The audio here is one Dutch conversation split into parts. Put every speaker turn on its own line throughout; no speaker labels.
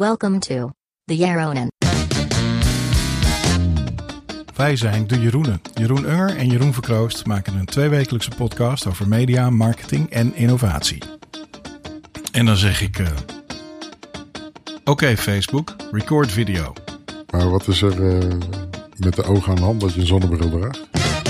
Welcome to The Jeroenen.
Wij zijn de Jeroenen. Jeroen Unger en Jeroen Verkroost maken een 2-wekelijkse podcast over media, marketing en innovatie. En dan zeg ik... Oké, Facebook, record video.
Maar wat is er met de ogen aan de hand dat je een zonnebril draagt?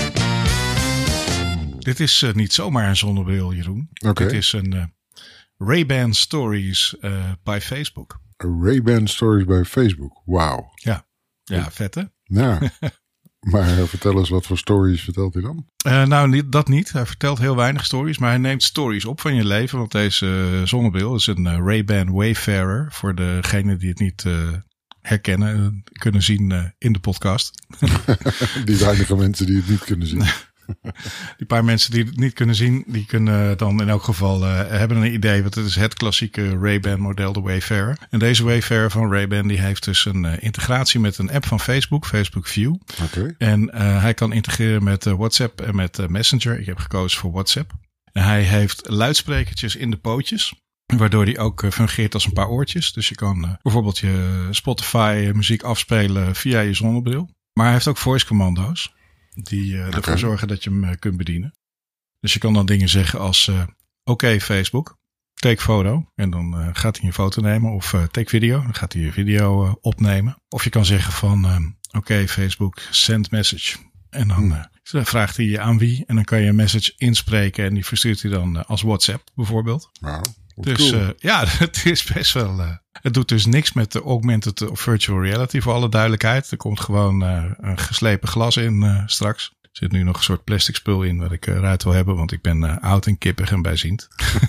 Dit is niet zomaar een zonnebril, Jeroen.
Okay.
Dit is een Ray-Ban Stories bij Facebook.
Ray-Ban Stories bij Facebook, wauw.
Ja, vet hè?
Ja, maar vertel eens, wat voor stories vertelt hij dan?
Dat niet. Hij vertelt heel weinig stories, maar hij neemt stories op van je leven. Want deze zonnebril is een Ray-Ban Wayfarer. Voor degenen die het niet herkennen, kunnen zien in de podcast.
Die weinige mensen die het niet kunnen zien.
Die paar mensen die het niet kunnen zien, die kunnen dan in elk geval hebben een idee. Want het is het klassieke Ray-Ban model, de Wayfarer. En deze Wayfarer van Ray-Ban die heeft dus een integratie met een app van Facebook, Facebook View.
Okay.
En hij kan integreren met WhatsApp en met Messenger. Ik heb gekozen voor WhatsApp. En hij heeft luidsprekertjes in de pootjes. Waardoor die ook fungeert als een paar oortjes. Dus je kan bijvoorbeeld je Spotify muziek afspelen via je zonnebril. Maar hij heeft ook voice commando's. Die ervoor zorgen dat je hem kunt bedienen. Dus je kan dan dingen zeggen als... Oké, Facebook, take foto. En dan gaat hij een foto nemen. Of take video. Dan gaat hij je video opnemen. Of je kan zeggen van... Oké, Facebook, send message. En dan vraagt hij je aan wie. En dan kan je een message inspreken. En die verstuurt hij dan als WhatsApp bijvoorbeeld.
Nou,
dus
cool.
Het is best wel... Het doet dus niks met de augmented of virtual reality voor alle duidelijkheid. Er komt gewoon een geslepen glas in straks. Er zit nu nog een soort plastic spul in wat ik eruit wil hebben. Want ik ben oud en kippig en bijziend.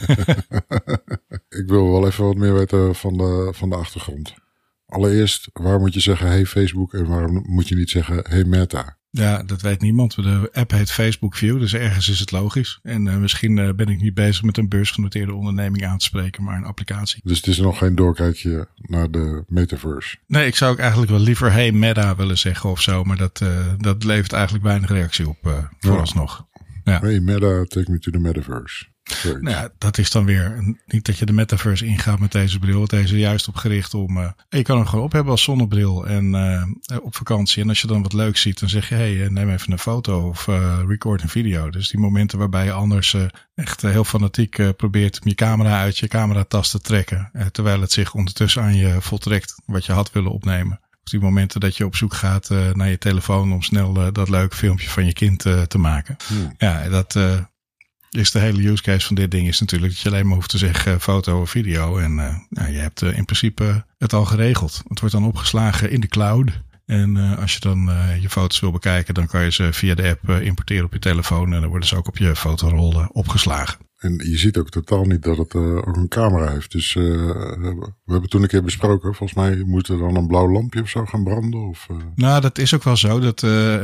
Ik wil wel even wat meer weten van de achtergrond. Allereerst, waar moet je zeggen hey Facebook en waarom moet je niet zeggen hey Meta?
Ja, dat weet niemand. De app heet Facebook View, dus ergens is het logisch. En misschien ben ik niet bezig met een beursgenoteerde onderneming aan te spreken, maar een applicatie.
Dus het is nog geen doorkijkje naar de metaverse?
Nee, ik zou ook eigenlijk wel liever hey Meta willen zeggen of zo, maar dat levert eigenlijk weinig reactie op vooralsnog. Ja.
Hey Meta, take me to the metaverse.
Nou ja, dat is dan weer niet dat je de metaverse ingaat met deze bril. Deze is juist op gericht om... je kan hem gewoon op hebben als zonnebril en op vakantie. En als je dan wat leuks ziet, dan zeg je... Hey, neem even een foto of record een video. Dus die momenten waarbij je anders echt heel fanatiek probeert... om je camera uit je cameratas te trekken. Terwijl het zich ondertussen aan je voltrekt wat je had willen opnemen. Of die momenten dat je op zoek gaat naar je telefoon... om snel dat leuke filmpje van je kind te maken. Ja, dat... is de hele use case van dit ding is natuurlijk dat je alleen maar hoeft te zeggen foto of video. En je hebt in principe het al geregeld. Het wordt dan opgeslagen in de cloud. En als je dan je foto's wil bekijken, dan kan je ze via de app importeren op je telefoon. En dan worden ze ook op je fotorol opgeslagen.
En je ziet ook totaal niet dat het ook een camera heeft. Dus we hebben toen een keer besproken. Volgens mij moet er dan een blauw lampje of zo gaan branden. Of,
Nou, dat is ook wel zo. Dat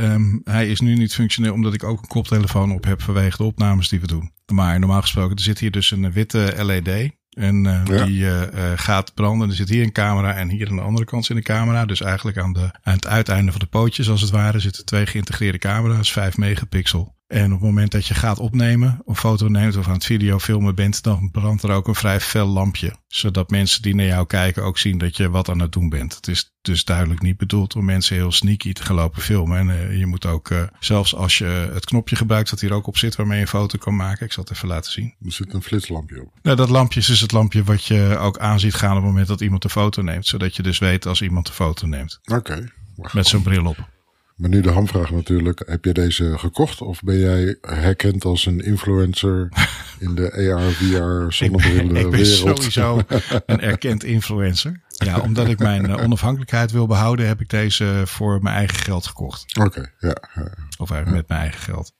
hij is nu niet functioneel omdat ik ook een koptelefoon op heb vanwege de opnames die we doen. Maar normaal gesproken, er zit hier dus een witte LED. En die gaat branden. Er zit hier een camera en hier aan de andere kant zit een camera. Dus eigenlijk aan het uiteinde van de pootjes als het ware zitten 2 geïntegreerde camera's, 5 megapixel. En op het moment dat je gaat opnemen, of foto neemt of aan het video filmen bent, dan brandt er ook een vrij fel lampje. Zodat mensen die naar jou kijken ook zien dat je wat aan het doen bent. Het is dus duidelijk niet bedoeld om mensen heel sneaky te gaan lopen filmen. En je moet ook, zelfs als je het knopje gebruikt dat hier ook op zit waarmee je een foto kan maken. Ik zal het even laten zien.
Er zit een flitslampje op.
Nou, dat lampje is dus het lampje wat je ook aan ziet gaan op het moment dat iemand een foto neemt. Zodat je dus weet als iemand een foto neemt.
Oké.
Met zo'n bril op.
Maar nu de hamvraag natuurlijk. Heb jij deze gekocht of ben jij herkend als een influencer in de AR, VR, zonnebrillen
Ik ben
wereld?
sowieso een erkend influencer. Ja, omdat ik mijn onafhankelijkheid wil behouden, heb ik deze voor mijn eigen geld gekocht.
Oké, ja.
Of eigenlijk met mijn eigen geld.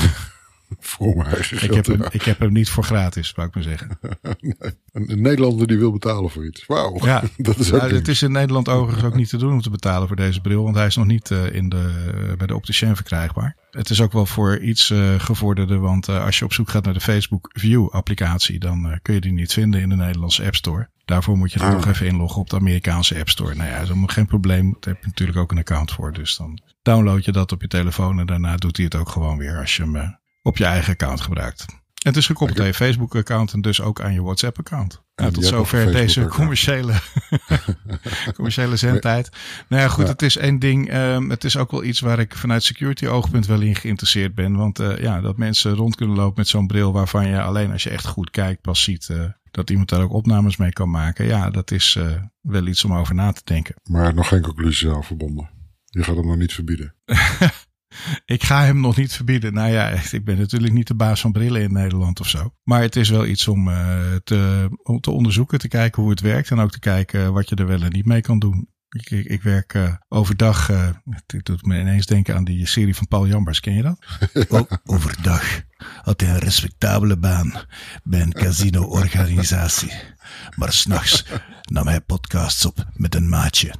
Voor mijn eigen geld.
Ik heb hem niet voor gratis, wou ik maar zeggen.
Nee, een Nederlander die wil betalen voor iets. Wauw,
ja,
dat is ook
het is in Nederland overigens ook niet te doen om te betalen voor deze bril. Want hij is nog niet bij de opticien verkrijgbaar. Het is ook wel voor iets gevorderder. Want als je op zoek gaat naar de Facebook View applicatie, dan kun je die niet vinden in de Nederlandse App Store. Daarvoor moet je er nog even inloggen op de Amerikaanse App Store. Nou ja, dat is helemaal geen probleem. Daar heb je natuurlijk ook een account voor. Dus dan download je dat op je telefoon en daarna doet hij het ook gewoon weer als je hem op je eigen account gebruikt. het is gekoppeld aan je Facebook-account en dus ook aan je WhatsApp-account. Nou, tot zover deze commerciële zendtijd. Nou ja, goed, het is één ding. Het is ook wel iets waar ik vanuit security oogpunt wel in geïnteresseerd ben. Want dat mensen rond kunnen lopen met zo'n bril waarvan je alleen als je echt goed kijkt pas ziet dat iemand daar ook opnames mee kan maken. Ja, dat is wel iets om over na te denken.
Maar nog geen conclusies aan verbonden. Je gaat hem nog niet verbieden.
Ik ga hem nog niet verbieden. Nou ja, ik ben natuurlijk niet de baas van brillen in Nederland of zo. Maar het is wel iets om te onderzoeken, te kijken hoe het werkt. En ook te kijken wat je er wel en niet mee kan doen. Ik werk overdag. Het doet me ineens denken aan die serie van Paul Jambers. Ken je dat? Overdag had hij een respectabele baan bij een casino-organisatie. Maar 's nachts nam hij podcasts op met een maatje.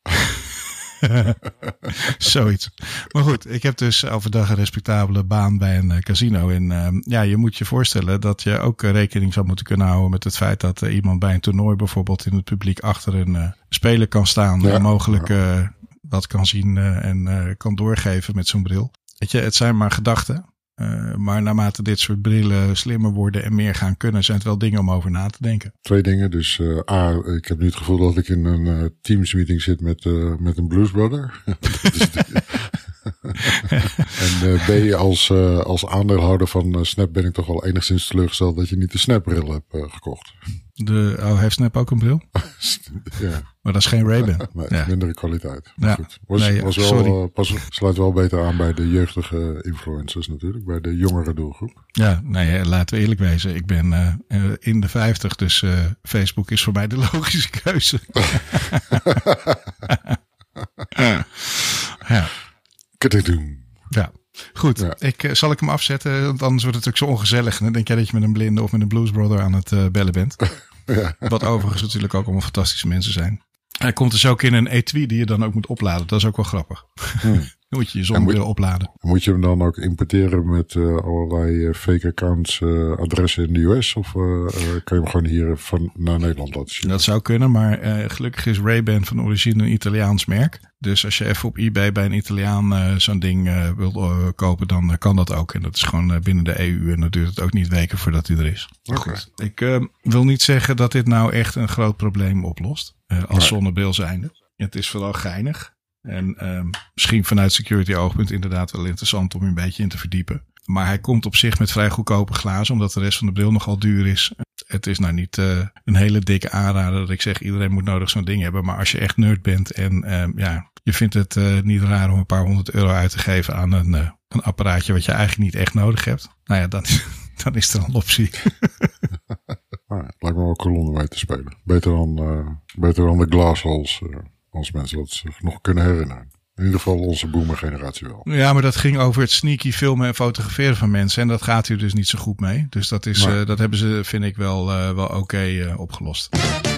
Zoiets. Maar goed, ik heb dus overdag een respectabele baan bij een casino. En je moet je voorstellen dat je ook rekening zou moeten kunnen houden met het feit dat iemand bij een toernooi bijvoorbeeld in het publiek achter een speler kan staan. En mogelijk wat kan zien en kan doorgeven met zo'n bril. Weet je, het zijn maar gedachten. Maar naarmate dit soort brillen slimmer worden en meer gaan kunnen, zijn het wel dingen om over na te denken.
2 dingen. Dus ik heb nu het gevoel dat ik in een Teams meeting zit met een Blues Brother. En B, als aandeelhouder van Snap ben ik toch wel enigszins teleurgesteld dat je niet de Snap bril hebt gekocht.
Heeft Snap ook een bril?
Ja.
Maar dat is geen Ray-Ban.
Nee, mindere kwaliteit. Maar
goed.
Sluit wel beter aan bij de jeugdige influencers natuurlijk. Bij de jongere doelgroep.
Ja, laten we eerlijk wezen. Ik ben in de 50, dus Facebook is voor mij de logische keuze. Ja. Ja. Goed, zal ik hem afzetten? Want anders wordt het ook zo ongezellig. En dan denk jij dat je met een blinde of met een Blues Brother aan het bellen bent. Ja. Wat overigens natuurlijk ook allemaal fantastische mensen zijn. Hij komt dus ook in een etui die je dan ook moet opladen. Dat is ook wel grappig. Dan moet je zonnebril opladen.
Moet je hem dan ook importeren met allerlei fake accounts, adressen in de US? Of kan je hem gewoon hier naar Nederland laten zien?
Dat zou kunnen, maar gelukkig is Ray-Ban van origine een Italiaans merk. Dus als je even op eBay bij een Italiaan zo'n ding wilt kopen, dan kan dat ook. En dat is gewoon binnen de EU en dan duurt het ook niet weken voordat hij er is. Goed. Ik wil niet zeggen dat dit nou echt een groot probleem oplost. Als zonnebril zijnde. Het is vooral geinig. En misschien vanuit security oogpunt inderdaad wel interessant om je een beetje in te verdiepen. Maar hij komt op zich met vrij goedkope glazen, omdat de rest van de bril nogal duur is. Het is nou niet een hele dikke aanrader dat ik zeg iedereen moet nodig zo'n ding hebben. Maar als je echt nerd bent en je vindt het niet raar om een paar €100 uit te geven aan een apparaatje wat je eigenlijk niet echt nodig hebt. Nou ja, dan is er een optie.
Lijkt me wel cool om mee te spelen. Beter dan de Glassholes, als mensen dat zich nog kunnen herinneren. In ieder geval onze boomer-generatie wel.
Ja, maar dat ging over het sneaky filmen en fotograferen van mensen. En dat gaat hier dus niet zo goed mee. Dus dat hebben ze, vind ik, wel oké opgelost.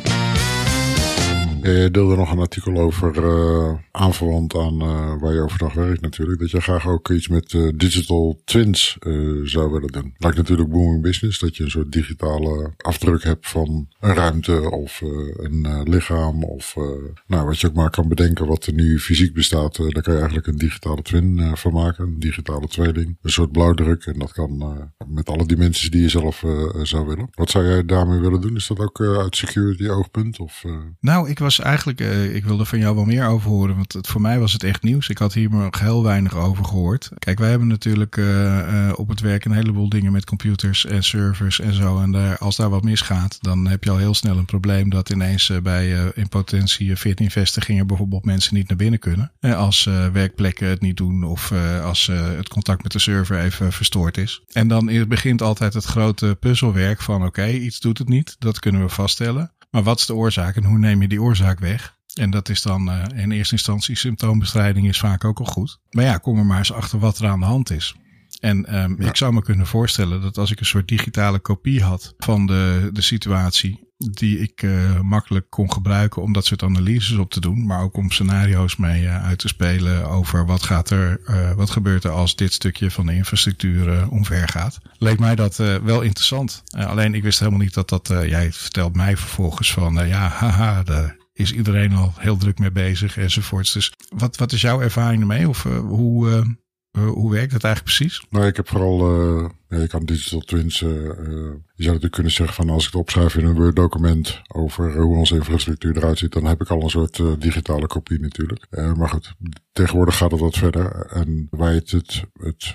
Ja, je deelde nog een artikel over aanverwant aan waar je overdag werkt natuurlijk. Dat je graag ook iets met digital twins zou willen doen. Lijkt natuurlijk booming business. Dat je een soort digitale afdruk hebt van een ruimte of een lichaam. Of wat je ook maar kan bedenken wat er nu fysiek bestaat. Daar kan je eigenlijk een digitale twin van maken. Een digitale tweeling. Een soort blauwdruk. En dat kan met alle dimensies die je zelf zou willen. Wat zou jij daarmee willen doen? Is dat ook uit security oogpunt? Of,
Nou, ik wilde van jou wel meer over horen, want voor mij was het echt nieuws. Ik had hier nog heel weinig over gehoord. Kijk, wij hebben natuurlijk op het werk een heleboel dingen met computers en servers en zo. En als daar wat misgaat, dan heb je al heel snel een probleem dat ineens bij in potentie 14 vestigingen bijvoorbeeld mensen niet naar binnen kunnen. Als werkplekken het niet doen of als het contact met de server even verstoord is. En dan begint altijd het grote puzzelwerk van oké, iets doet het niet. Dat kunnen we vaststellen. Maar wat is de oorzaak en hoe neem je die oorzaak weg? En dat is dan in eerste instantie symptoombestrijding is vaak ook al goed. Maar ja, kom er maar eens achter wat er aan de hand is. En ik zou me kunnen voorstellen dat als ik een soort digitale kopie had van de situatie, die ik makkelijk kon gebruiken om dat soort analyses op te doen. Maar ook om scenario's mee uit te spelen over wat gebeurt er als dit stukje van de infrastructuur omver gaat. Leek mij dat wel interessant. Alleen ik wist helemaal niet dat jij vertelt mij vervolgens van daar is iedereen al heel druk mee bezig enzovoorts. Dus wat is jouw ervaring ermee? Of hoe werkt het eigenlijk precies?
Nou, ik heb vooral je kan digital twins, je zou natuurlijk kunnen zeggen van als ik het opschrijf in een Word document over hoe onze infrastructuur eruit ziet, dan heb ik al een soort digitale kopie natuurlijk. Maar goed, tegenwoordig gaat het wat verder. En waar je het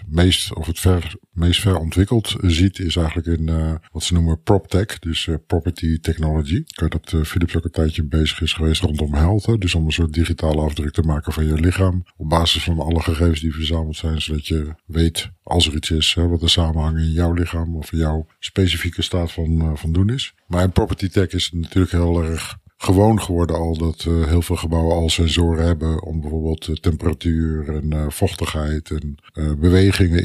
meest ver ontwikkeld ziet, is eigenlijk in wat ze noemen PropTech, dus Property Technology. Ik weet dat Philips ook een tijdje bezig is geweest rondom health, dus om een soort digitale afdruk te maken van je lichaam op basis van alle gegevens die verzameld zijn, zodat je weet als er iets is, wat de samenhang in jouw lichaam of in jouw specifieke staat van doen is. Maar in Property Tech is het natuurlijk heel erg gewoon geworden al dat heel veel gebouwen al sensoren hebben om bijvoorbeeld temperatuur en vochtigheid en bewegingen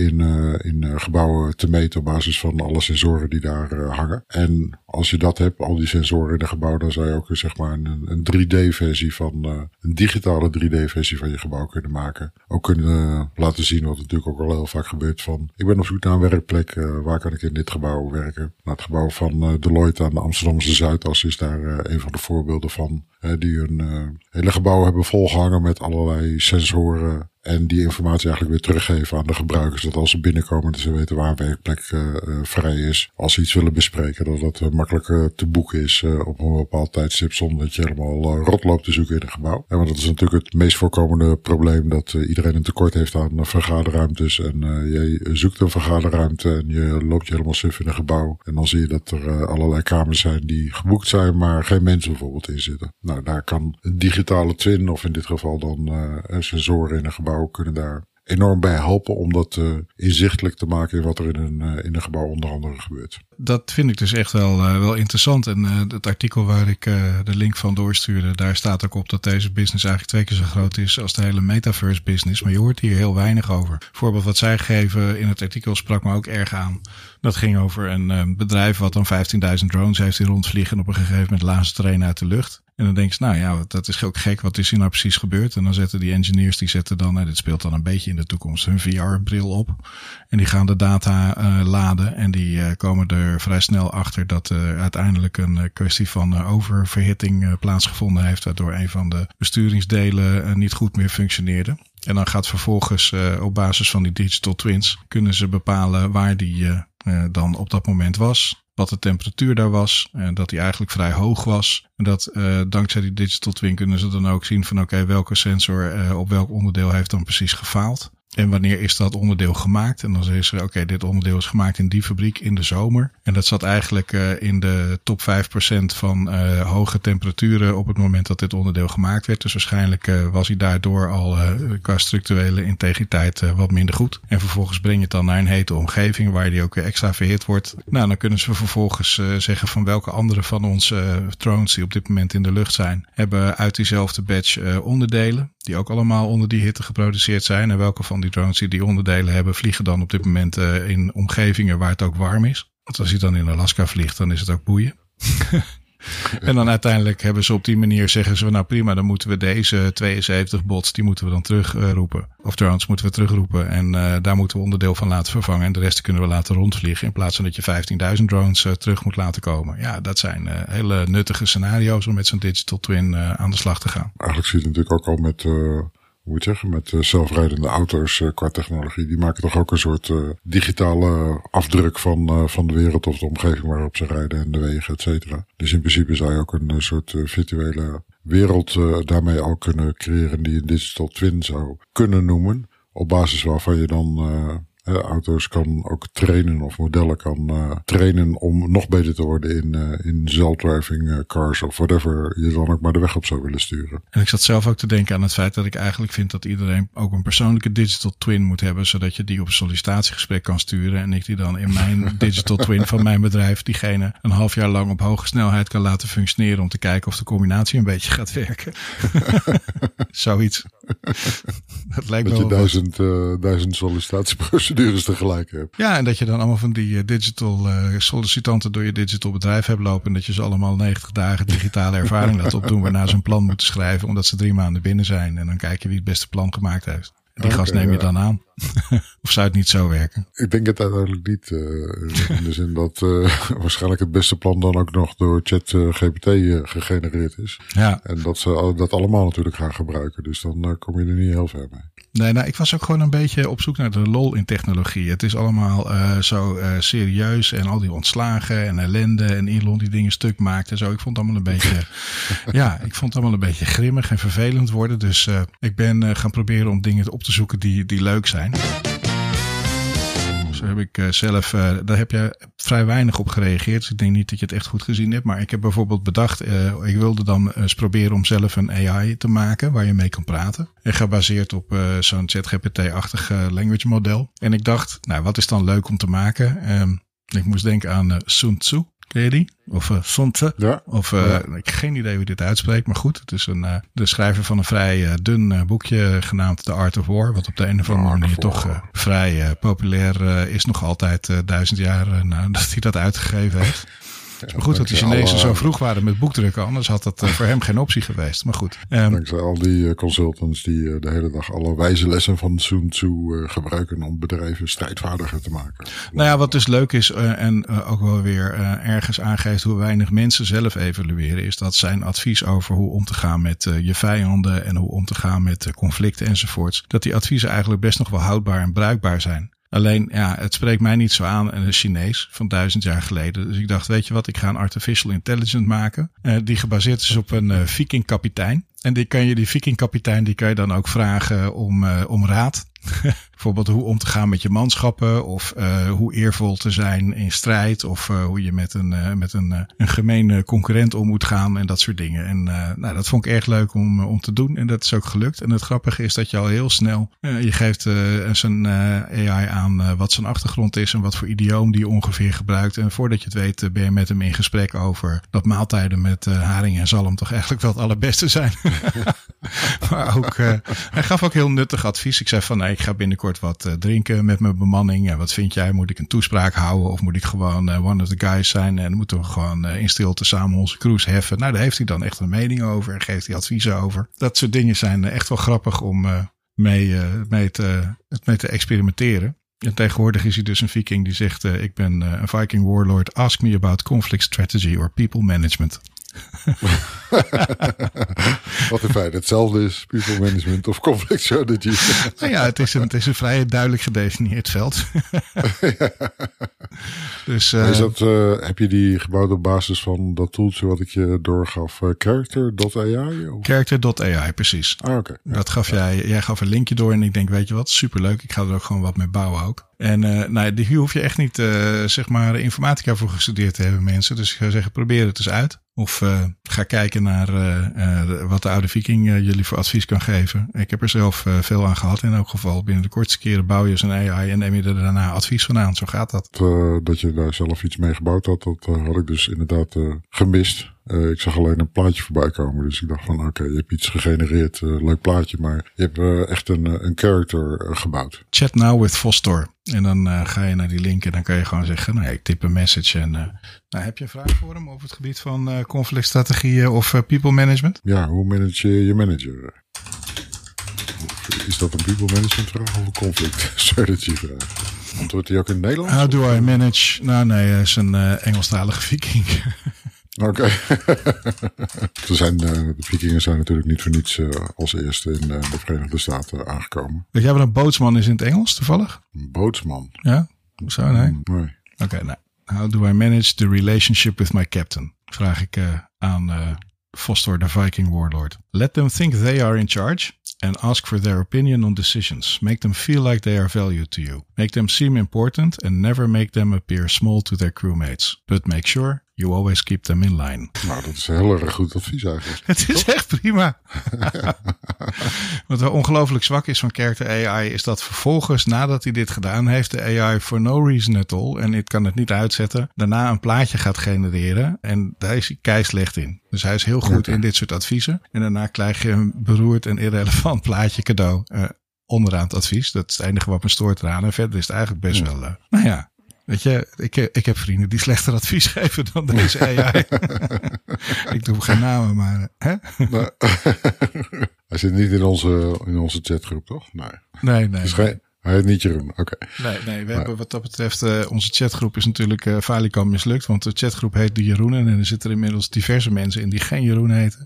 in gebouwen te meten op basis van alle sensoren die daar hangen. En als je dat hebt, al die sensoren in een gebouw, dan zou je ook zeg maar een 3D-versie van een digitale 3D-versie van je gebouw kunnen maken. Ook kunnen laten zien, wat natuurlijk ook al heel vaak gebeurt, van ik ben op zoek naar een werkplek, waar kan ik in dit gebouw werken? Nou, het gebouw van Deloitte aan de Amsterdamse Zuidas is daar een van de voorbeelden van, die hun hele gebouw hebben volgehangen met allerlei sensoren en die informatie eigenlijk weer teruggeven aan de gebruikers. Dat als ze binnenkomen, dat ze weten waar een werkplek vrij is. Als ze iets willen bespreken, dat dat makkelijk te boeken is op een bepaald tijdstip, zonder dat je helemaal rot loopt te zoeken in een gebouw. Ja, want dat is natuurlijk het meest voorkomende probleem, dat iedereen een tekort heeft aan vergaderruimtes. En jij zoekt een vergaderruimte en je loopt je helemaal suf in een gebouw. En dan zie je dat er allerlei kamers zijn die geboekt zijn, maar geen mensen bijvoorbeeld in zitten. Nou, daar kan een digitale twin, of in dit geval dan sensoren in een gebouw, kunnen daar enorm bij helpen om dat inzichtelijk te maken in wat er in een gebouw onder andere gebeurt.
Dat vind ik dus echt wel interessant. En het artikel waar ik de link van doorstuurde, daar staat ook op dat deze business eigenlijk 2 keer zo groot is als de hele metaverse business. Maar je hoort hier heel weinig over. Het voorbeeld wat zij geven in het artikel sprak me ook erg aan. Dat ging over een bedrijf wat dan 15.000 drones heeft die rondvliegen en op een gegeven moment lazen ze er een uit de lucht. En dan denk je, nou ja, dat is ook gek. Wat is hier nou precies gebeurd? En dan zetten die engineers, die zetten dan, dit speelt dan een beetje in de toekomst, hun VR-bril op. En die gaan de data laden. En die komen er vrij snel achter dat uiteindelijk een kwestie van oververhitting plaatsgevonden heeft. Waardoor een van de besturingsdelen niet goed meer functioneerde. En dan gaat vervolgens op basis van die digital twins kunnen ze bepalen waar die dan op dat moment was. Wat de temperatuur daar was. En dat die eigenlijk vrij hoog was. En dat dankzij die digital twin kunnen ze dan ook zien van oké, welke sensor op welk onderdeel heeft dan precies gefaald. En wanneer is dat onderdeel gemaakt? En dan zeggen ze, oké, dit onderdeel is gemaakt in die fabriek in de zomer. En dat zat eigenlijk in de top 5% van hoge temperaturen op het moment dat dit onderdeel gemaakt werd. Dus waarschijnlijk was hij daardoor al qua structurele integriteit wat minder goed. En vervolgens breng je het dan naar een hete omgeving waar die ook weer extra verhit wordt. Nou, dan kunnen ze vervolgens zeggen van welke andere van onze drones die op dit moment in de lucht zijn, hebben uit diezelfde batch onderdelen. Die ook allemaal onder die hitte geproduceerd zijn. En welke van die drones die onderdelen hebben, vliegen dan op dit moment in omgevingen waar het ook warm is. Want als je dan in Alaska vliegt, dan is het ook boeien. En dan uiteindelijk hebben ze op die manier, zeggen ze, nou prima, dan moeten we deze 72 bots, die moeten we dan terugroepen. Of drones moeten we terugroepen. En daar moeten we onderdeel van laten vervangen. En de rest kunnen we laten rondvliegen. In plaats van dat je 15.000 drones terug moet laten komen. Ja, dat zijn hele nuttige scenario's om met zo'n digital twin aan de slag te gaan.
Eigenlijk zie je het natuurlijk ook al met met zelfrijdende auto's qua technologie. Die maken toch ook een soort digitale afdruk van de wereld of de omgeving waarop ze rijden en de wegen, et cetera. Dus in principe zou je ook een soort virtuele wereld daarmee al kunnen creëren die een digital twin zou kunnen noemen. Op basis waarvan je dan auto's kan ook trainen of modellen kan trainen om nog beter te worden in self-driving cars of whatever je dan ook maar de weg op zou willen sturen.
En ik zat zelf ook te denken aan het feit dat ik eigenlijk vind dat iedereen ook een persoonlijke digital twin moet hebben, zodat je die op een sollicitatiegesprek kan sturen en ik die dan in mijn digital twin van mijn bedrijf diegene een half jaar lang op hoge snelheid kan laten functioneren om te kijken of de combinatie een beetje gaat werken. Zoiets. Dat lijkt me
dat je 1000 sollicitatieprocedures tegelijk hebt.
Ja, en dat je dan allemaal van die digital sollicitanten door je digital bedrijf hebt lopen en dat je ze allemaal 90 dagen digitale ervaring laat opdoen waarna ze een plan moeten schrijven omdat ze 3 maanden binnen zijn. En dan kijk je wie het beste plan gemaakt heeft. Die gast neem je dan aan. Of zou het niet zo werken? Ik
denk het uiteindelijk niet. In de zin dat waarschijnlijk het beste plan dan ook nog door ChatGPT gegenereerd is.
Ja.
En dat ze dat allemaal natuurlijk gaan gebruiken. Dus dan kom je er niet heel ver mee.
Nee, nou, ik was ook gewoon een beetje op zoek naar de lol in technologie. Het is allemaal zo serieus en al die ontslagen en ellende en Elon die dingen stuk maakt en zo. Ik vond het allemaal een beetje, ik vond het allemaal een beetje grimmig en vervelend worden. Dus ik ben gaan proberen om dingen op te zoeken die leuk zijn. Zo heb ik zelf, daar heb je vrij weinig op gereageerd. Dus ik denk niet dat je het echt goed gezien hebt. Maar ik heb bijvoorbeeld bedacht, ik wilde dan eens proberen om zelf een AI te maken waar je mee kan praten. En gebaseerd op zo'n ChatGPT-achtig language model. En ik dacht, nou wat is dan leuk om te maken? Ik moest denken aan Sun Tzu. Ken je die? Of Sun Tzu? Ja. Of ik heb geen idee hoe je dit uitspreekt, maar goed. Het is de schrijver van een vrij dun boekje genaamd The Art of War. Wat op de een of andere manier toch vrij populair is nog altijd 1000 jaar nadat hij dat uitgegeven heeft. Het is maar goed dat de Chinezen zo vroeg waren met boekdrukken. Anders had dat voor hem geen optie geweest. Maar goed.
Dankzij al die consultants die de hele dag alle wijze lessen van Sun Tzu gebruiken om bedrijven strijdvaardiger te maken.
Nou ja, wat dus leuk is en ook wel weer ergens aangeeft hoe weinig mensen zelf evalueren. Is dat zijn advies over hoe om te gaan met je vijanden en hoe om te gaan met conflicten enzovoorts. Dat die adviezen eigenlijk best nog wel houdbaar en bruikbaar zijn. Alleen, het spreekt mij niet zo aan een Chinees van 1000 jaar geleden. Dus ik dacht, weet je wat, ik ga een artificial intelligence maken. Die gebaseerd is op een vikingkapitein. En die vikingkapitein die kan je dan ook vragen om raad. Bijvoorbeeld hoe om te gaan met je manschappen. Of hoe eervol te zijn in strijd. Of hoe je met een gemene concurrent om moet gaan. En dat soort dingen. En dat vond ik erg leuk om te doen. En dat is ook gelukt. En het grappige is dat je al heel snel. Je geeft zijn AI aan wat zijn achtergrond is. En wat voor idioom die ongeveer gebruikt. En voordat je het weet ben je met hem in gesprek over dat maaltijden met haring en zalm toch eigenlijk wel het allerbeste zijn. Maar ook, hij gaf ook heel nuttig advies. Ik zei van, ik ga binnenkort wat drinken met mijn bemanning. Wat vind jij? Moet ik een toespraak houden? Of moet ik gewoon one of the guys zijn? En moeten we gewoon in stilte samen onze cruise heffen? Nou, daar heeft hij dan echt een mening over. En geeft hij adviezen over. Dat soort dingen zijn echt wel grappig om mee te experimenteren. En tegenwoordig is hij dus een viking die zegt, ik ben een Viking warlord. Ask me about conflict strategy or people management.
Wat in feite hetzelfde is, people management of conflict strategy.
Nou ja, het is een vrij duidelijk gedefinieerd veld. Dus,
heb je die gebouwd op basis van dat tooltje wat ik je doorgaf, character.ai?
Character.ai, precies.
Okay.
Dat gaf jij gaf een linkje door en ik denk, weet je wat, superleuk. Ik ga er ook gewoon wat mee bouwen ook. En die hoef je echt niet, informatica voor gestudeerd te hebben, mensen. Dus ik zou zeggen, probeer het eens uit. Of ga kijken naar wat de oude viking jullie voor advies kan geven. Ik heb er zelf veel aan gehad in elk geval. Binnen de kortste keren bouw je zo'n AI en neem je er daarna advies van aan. Zo gaat dat.
Dat je daar zelf iets mee gebouwd had, dat had ik dus inderdaad gemist. Ik zag alleen een plaatje voorbij komen. Dus ik dacht van oké, je hebt iets gegenereerd. Leuk plaatje, maar je hebt echt een character gebouwd.
Chat now with Vostor. En dan ga je naar die link en dan kan je gewoon zeggen, ik typ een message. En heb je een vraag voor hem over het gebied van conflictstrategieën of people management?
Ja, hoe manage je je manager? Is dat een people management vraag of een conflict strategy vraag? Antwoordt hij ook in het Nederlands?
How do I manage? Nou nee, hij is een Engelstalige viking.
Oké. De vikingen zijn natuurlijk niet voor niets als eerste in de Verenigde Staten aangekomen.
Weet jij wat een bootsman is in het Engels toevallig?
Een bootsman?
Ja? Hoezo? Nee?
Nee.
Oké, nou. How do I manage the relationship with my captain? Vraag ik aan Vostor, de Viking warlord. Let them think they are in charge and ask for their opinion on decisions. Make them feel like they are valued to you. Make them seem important and never make them appear small to their crewmates. But make sure you always keep them in line.
Nou, dat is een heel erg goed advies eigenlijk.
Het is echt prima. Wat ongelooflijk zwak is van Character AI is dat vervolgens, nadat hij dit gedaan heeft, de AI for no reason at all, en ik kan het niet uitzetten, daarna een plaatje gaat genereren. En daar is hij keislecht in. Dus hij is heel goed in dit soort adviezen. En daarna krijg je een beroerd en irrelevant plaatje cadeau onderaan het advies. Dat is het enige wat me stoort eraan. En verder is het eigenlijk best wel, nou ja. Weet je, ik heb vrienden die slechter advies geven dan deze AI. Ik doe geen namen, maar... Hè?
Nou, hij zit niet in onze chatgroep, toch? Nee.
Nee.
Hij heet niet Jeroen, oké.
Nee, we hebben wat dat betreft, onze chatgroep is natuurlijk falikant mislukt. Want de chatgroep heet de Jeroenen en er zitten inmiddels diverse mensen in die geen Jeroen heten.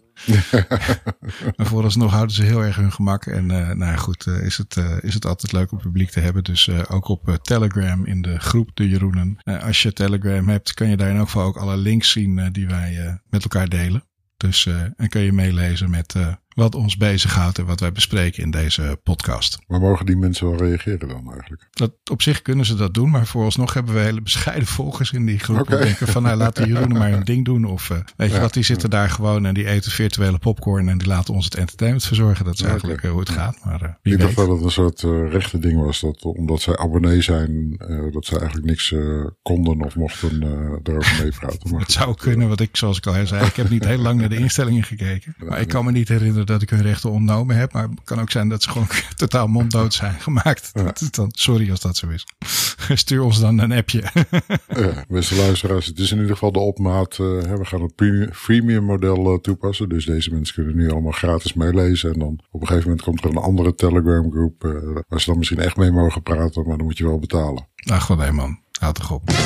Maar vooralsnog houden ze heel erg hun gemak. En goed, is het altijd leuk om publiek te hebben. Dus ook op Telegram in de groep de Jeroenen. Als je Telegram hebt, kan je daar in elk geval ook alle links zien die wij met elkaar delen. Dus en kun je meelezen met wat ons bezighoudt en wat wij bespreken in deze podcast.
Maar mogen die mensen wel reageren dan eigenlijk?
Op zich kunnen ze dat doen, maar vooralsnog hebben we hele bescheiden volgers in die groep. Die denken van laat de Jeroenen maar hun ding doen. Of weet je wat, die zitten daar gewoon en die eten virtuele popcorn en die laten ons het entertainment verzorgen. Dat is eigenlijk hoe het gaat. Maar ik
dacht dat het een soort rechte ding was, dat omdat zij abonnee zijn, dat zij eigenlijk niks konden of mochten erover meepraten.
Het zou kunnen, want zoals ik al zei, ik heb niet heel lang naar de instellingen gekeken. Maar ik kan me niet herinneren dat ik hun rechten ontnomen heb. Maar het kan ook zijn dat ze gewoon totaal monddood zijn gemaakt. Ja. Dat is dan, sorry als dat zo is. Stuur ons dan een appje.
Beste luisteraars, het is in ieder geval de opmaat. We gaan het freemium model toepassen. Dus deze mensen kunnen nu allemaal gratis meelezen. En dan op een gegeven moment komt er een andere Telegram groep. Waar ze dan misschien echt mee mogen praten. Maar dan moet je wel betalen.
Ach, wat nee man. Houd toch op.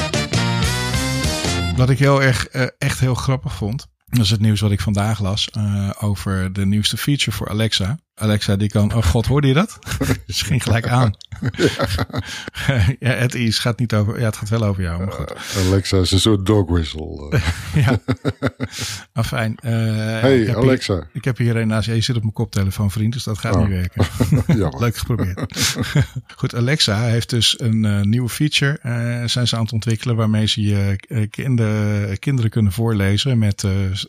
Wat ik heel erg echt heel grappig vond. Dat is het nieuws wat ik vandaag las over de nieuwste feature voor Alexa. Alexa die kan, oh god, hoorde je dat? Ze ging gelijk aan. Ja, het gaat niet over, ja, het gaat wel over jou. Maar goed.
Alexa is een soort dog whistle.
Ja. Fijn.
Hey Alexa.
Ik heb hier een naast je. Je zit op mijn koptelefoon, vriend, dus dat gaat niet werken. Leuk geprobeerd. Goed, Alexa heeft dus een nieuwe feature. Zijn ze aan het ontwikkelen waarmee ze je kinderen kunnen voorlezen met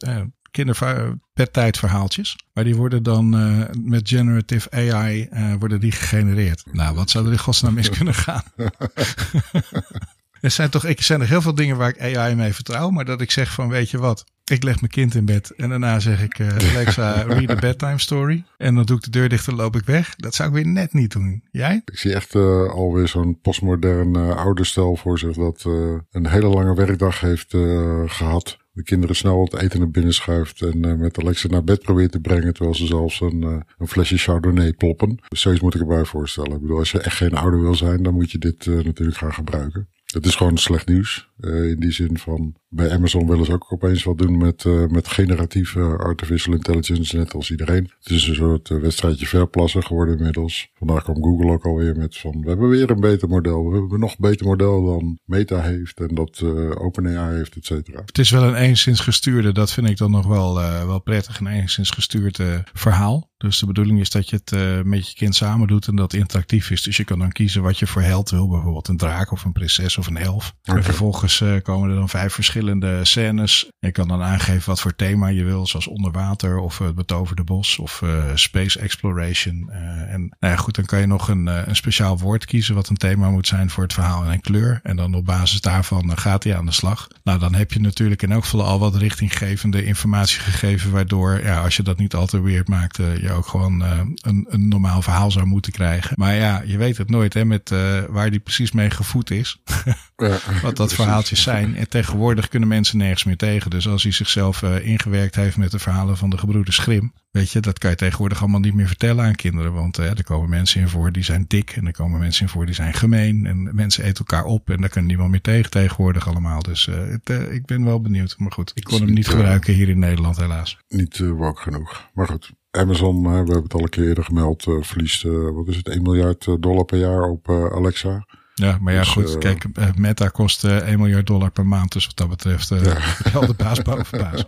kindertijdverhaaltjes. Maar die worden dan met generative AI worden die gegenereerd. Nou, wat zou er in godsnaam mis kunnen gaan? Er zijn nog heel veel dingen waar ik AI mee vertrouw. Maar dat ik zeg van, weet je wat? Ik leg mijn kind in bed en daarna zeg ik Alexa, read a bedtime story. En dan doe ik de deur dicht en loop ik weg. Dat zou ik weer net niet doen. Jij?
Ik zie echt alweer zo'n postmodern ouderstel voor zich dat een hele lange werkdag heeft gehad. De kinderen snel het eten naar binnen schuift en met Alexa naar bed probeert te brengen. Terwijl ze zelfs een flesje Chardonnay ploppen. Dus zoiets moet ik erbij voorstellen. Ik bedoel, als je echt geen ouder wil zijn, dan moet je dit natuurlijk gaan gebruiken. Het is gewoon slecht nieuws. In die zin van, bij Amazon willen ze ook opeens wat doen met generatieve artificial intelligence, net als iedereen. Het is een soort wedstrijdje verplassen geworden inmiddels. Vandaag kwam Google ook alweer met van, we hebben weer een beter model. We hebben een nog beter model dan Meta heeft en dat OpenAI heeft, et cetera.
Het is wel een enigszins gestuurde, dat vind ik dan nog wel prettig, een enigszins gestuurd verhaal. Dus de bedoeling is dat je het met je kind samen doet en dat het interactief is. Dus je kan dan kiezen wat je voor held wil. Bijvoorbeeld een draak of een prinses of een elf. Okay. En vervolgens komen er dan 5 verschillende scènes. Je kan dan aangeven wat voor thema je wil. Zoals onder water of het betoverde bos of space exploration. En nou ja, goed, dan kan je nog een speciaal woord kiezen wat een thema moet zijn voor het verhaal en een kleur. En dan op basis daarvan gaat hij aan de slag. Nou, dan heb je natuurlijk in elk geval al wat richtinggevende informatie gegeven. Waardoor, ja, als je dat niet al te weird maakt, je ook gewoon een normaal verhaal zou moeten krijgen. Maar ja, je weet het nooit, hè, met waar die precies mee gevoed is. Wat dat verhaaltjes zijn. En tegenwoordig kunnen mensen nergens meer tegen. Dus als hij zichzelf ingewerkt heeft met de verhalen van de gebroeders Grimm, weet je, dat kan je tegenwoordig allemaal niet meer vertellen aan kinderen. Want er komen mensen in voor die zijn dik. En er komen mensen in voor die zijn gemeen. En mensen eten elkaar op. En daar kan niemand meer tegen tegenwoordig allemaal. Dus ik ben wel benieuwd. Maar goed, ik kon hem niet gebruiken hier in Nederland helaas.
Niet woke genoeg. Maar goed. Amazon, we hebben het al een keer eerder gemeld, verliest, wat is het, $1 miljard per jaar op Alexa.
Ja, maar ja, dus, goed. Kijk, Meta kost $1 miljard per maand. Dus wat dat betreft wel de baas boven baas.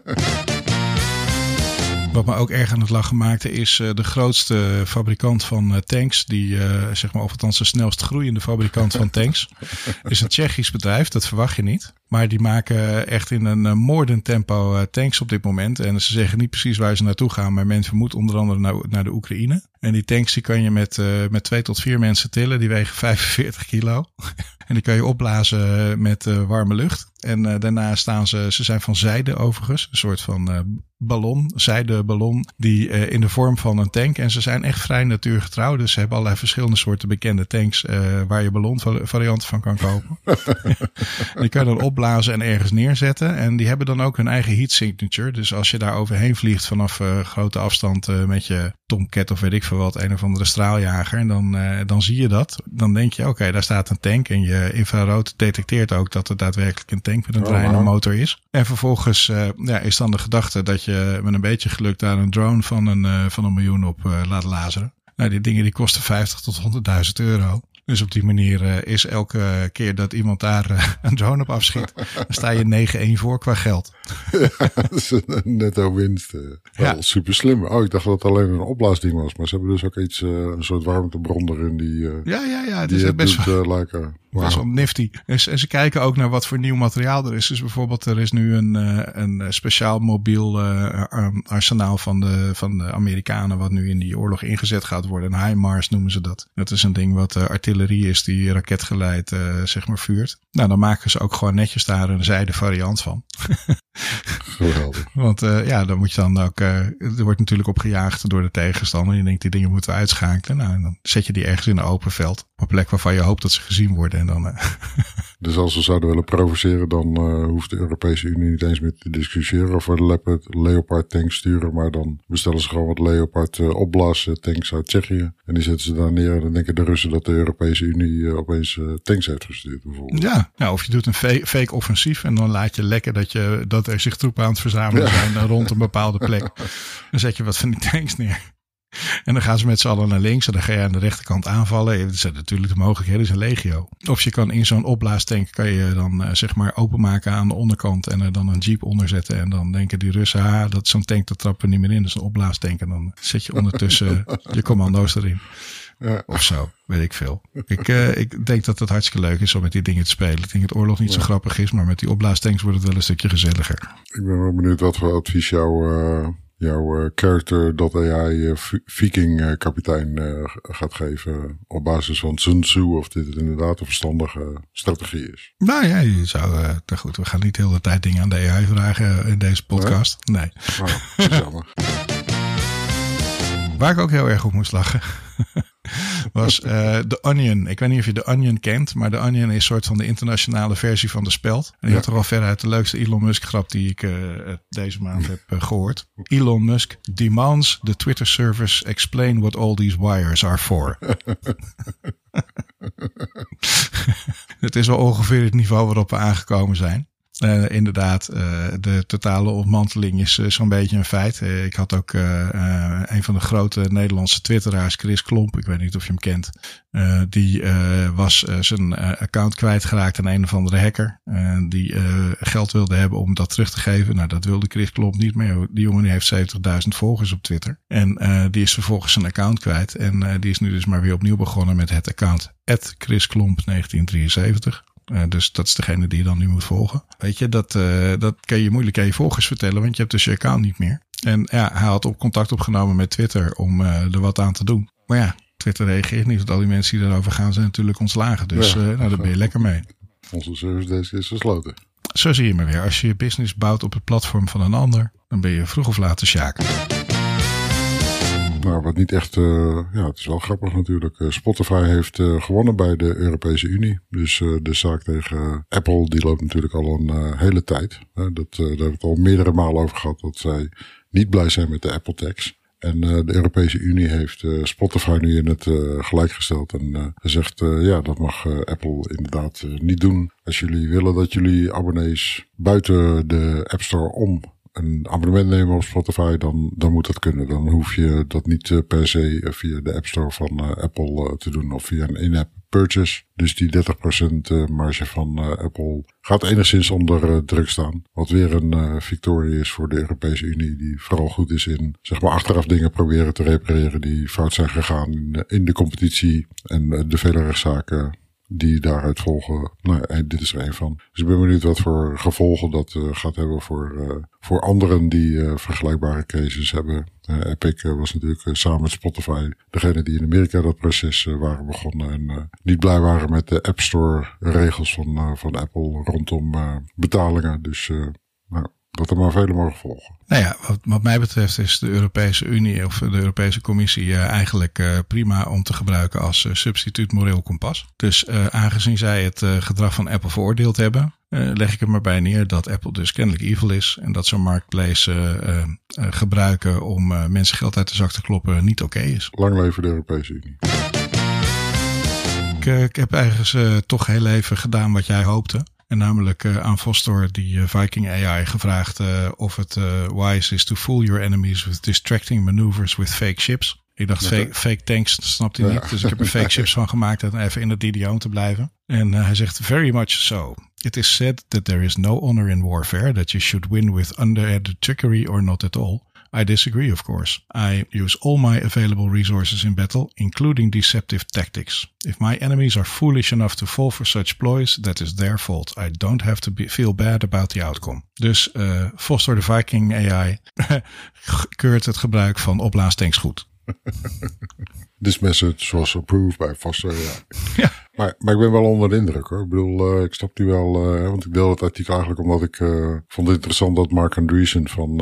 Wat me ook erg aan het lachen maakte is de grootste fabrikant van tanks. Die, zeg maar, of althans de snelst groeiende fabrikant van tanks. Is een Tsjechisch bedrijf, dat verwacht je niet. Maar die maken echt in een moordend tempo tanks op dit moment. En ze zeggen niet precies waar ze naartoe gaan. Maar men vermoedt onder andere naar de Oekraïne. En die tanks die kan je met 2 tot 4 mensen tillen. Die wegen 45 kilo. En die kan je opblazen met warme lucht. En daarna staan ze zijn van zijde overigens. Een soort van ballon, zijdeballon. Die in de vorm van een tank. En ze zijn echt vrij natuurgetrouw. Dus ze hebben allerlei verschillende soorten bekende tanks. Waar je ballonvarianten van kan kopen. En die kan je dan opblazen opblazen en ergens neerzetten. En die hebben dan ook hun eigen heat signature. Dus als je daar overheen vliegt vanaf grote afstand met je Tomcat of weet ik veel wat, een of andere straaljager. En dan zie je dat. Dan denk je, oké, daar staat een tank. En je infrarood detecteert ook dat er daadwerkelijk een tank met een draaiende motor is. En vervolgens is dan de gedachte dat je met een beetje geluk daar een drone van een miljoen op laat laseren. Nou, die dingen die kosten 50 tot 100.000 euro. Dus op die manier is elke keer dat iemand daar een drone op afschiet, dan sta je 9-1 voor qua geld.
Ja, dat is een netto winst. Wel super slim. Oh, ik dacht dat het alleen een opblaasding was. Maar ze hebben dus ook iets, een soort warmtebron erin die
het is best
wel
nifty. En ze kijken ook naar wat voor nieuw materiaal er is. Dus bijvoorbeeld er is nu een speciaal mobiel arsenaal van de Amerikanen wat nu in die oorlog ingezet gaat worden. Een HIMARS noemen ze dat. Dat is een ding wat artillerie is die raketgeleid vuurt. Nou, dan maken ze ook gewoon netjes daar een zijde variant van.
Geweldig.
Want dan moet je dan ook, er wordt natuurlijk op gejaagd door de tegenstander. Je denkt, die dingen moeten we uitschakelen. Nou, en dan zet je die ergens in een open veld. Op een plek waarvan je hoopt dat ze gezien worden. En dan,
Dus als we zouden willen provoceren, dan hoeft de Europese Unie niet eens meer te discussiëren of we de Leopard tanks sturen. Maar dan bestellen ze gewoon wat Leopard opblaas-tanks uit Tsjechië. En die zetten ze daar neer. En dan denken de Russen dat de Europese Unie opeens tanks heeft gestuurd bijvoorbeeld.
Ja, of je doet een fake offensief en dan laat je lekker dat er zich troepen aan het verzamelen zijn rond een bepaalde plek. Dan zet je wat van die tanks neer. En dan gaan ze met z'n allen naar links en dan ga je aan de rechterkant aanvallen. Dat zijn natuurlijk de mogelijkheden, is een legio. Of je kan in zo'n opblaastank kan je dan openmaken aan de onderkant en er dan een jeep onder zetten. En dan denken die Russen, dat is zo'n tank, dat trappen we niet meer in. Dat is een opblaastank en dan zet je ondertussen je commando's erin. Ja. Of zo, weet ik veel. Ik denk dat het hartstikke leuk is om met die dingen te spelen. Ik denk dat oorlog niet zo grappig is, maar met die opblaastanks wordt het wel een stukje gezelliger.
Ik ben wel benieuwd wat voor advies jouw character.ai Viking kapitein gaat geven op basis van Sun Tzu of dit inderdaad een verstandige strategie is.
Nou ja, je zou, goed, we gaan niet de hele tijd dingen aan de AI vragen in deze podcast. Nee.
Gezellig.
Waar ik ook heel erg op moest lachen was The Onion. Ik weet niet of je The Onion kent, maar The Onion is een soort van de internationale versie van de Speld. En die had toch wel veruit de leukste Elon Musk grap die ik deze maand heb gehoord. Elon Musk demands the Twitter service explain what all these wires are for. Het is wel ongeveer het niveau waarop we aangekomen zijn. Inderdaad, de totale ontmanteling is zo'n beetje een feit. Ik had ook een van de grote Nederlandse twitteraars, Chris Klomp, ik weet niet of je hem kent. Die was zijn account kwijtgeraakt aan een of andere hacker. Die geld wilde hebben om dat terug te geven. Nou, dat wilde Chris Klomp niet meer. Die jongen die heeft 70.000 volgers op Twitter. En die is vervolgens zijn account kwijt. En die is nu dus maar weer opnieuw begonnen met het account @ChrisKlomp1973. Dus dat is degene die je dan nu moet volgen. Weet je, dat kan je moeilijk aan je volgers vertellen, want je hebt dus je account niet meer. En ja, hij had contact opgenomen met Twitter om er wat aan te doen. Maar ja, Twitter reageert niet, want al die mensen die erover gaan zijn natuurlijk ontslagen. Dus daar ben je lekker mee.
Onze service desk is gesloten.
Zo zie je maar weer. Als je je business bouwt op het platform van een ander, dan ben je vroeg of laat te sjaken.
Nou, wat niet echt, het is wel grappig natuurlijk. Spotify heeft gewonnen bij de Europese Unie. Dus de zaak tegen Apple, die loopt natuurlijk al een hele tijd. Daar hebben we het al meerdere malen over gehad, dat zij niet blij zijn met de Apple tax. En de Europese Unie heeft Spotify nu in het gelijk gesteld en gezegd, dat mag Apple inderdaad niet doen. Als jullie willen dat jullie abonnees buiten de App Store om een abonnement nemen op Spotify, dan moet dat kunnen. Dan hoef je dat niet per se via de App Store van Apple te doen of via een in-app purchase. Dus die 30% marge van Apple gaat enigszins onder druk staan. Wat weer een victorie is voor de Europese Unie, die vooral goed is in achteraf dingen proberen te repareren die fout zijn gegaan in de competitie en de vele rechtszaken die daaruit volgen. Nou, dit is er een van. Dus ik ben benieuwd wat voor gevolgen dat gaat hebben voor anderen die vergelijkbare cases hebben. Epic was natuurlijk samen met Spotify degene die in Amerika dat proces waren begonnen en niet blij waren met de App Store regels van Apple rondom betalingen. Dus dat er maar vele mogen volgen.
Nou ja, wat mij betreft is de Europese Unie of de Europese Commissie eigenlijk prima om te gebruiken als substituut moreel kompas. Dus aangezien zij het gedrag van Apple veroordeeld hebben, leg ik er maar bij neer dat Apple dus kennelijk evil is. En dat zo'n marketplace gebruiken om mensen geld uit de zak te kloppen niet oké is.
Lang leven de Europese Unie.
Ik heb eigenlijk toch heel even gedaan wat jij hoopte. En namelijk aan Vostor, die Viking AI, gevraagd of het wise is to fool your enemies with distracting maneuvers with fake ships. Ik dacht fake tanks, dat snapt hij niet. Dus ik heb er fake ships van gemaakt en even in het idioom te blijven. En hij zegt very much so. It is said that there is no honor in warfare, that you should win with underhanded trickery or not at all. I disagree, of course. I use all my available resources in battle, including deceptive tactics. If my enemies are foolish enough to fall for such ploys, that is their fault. I don't have to feel bad about the outcome. Dus Vostor de Viking AI keurt het gebruik van oplaastanks goed.
This message was approved by Vostor.
Ja.
Maar ik ben wel onder de indruk hoor. Ik bedoel, ik snap nu wel, want ik deel het artikel eigenlijk omdat ik vond het interessant dat Marc Andreessen van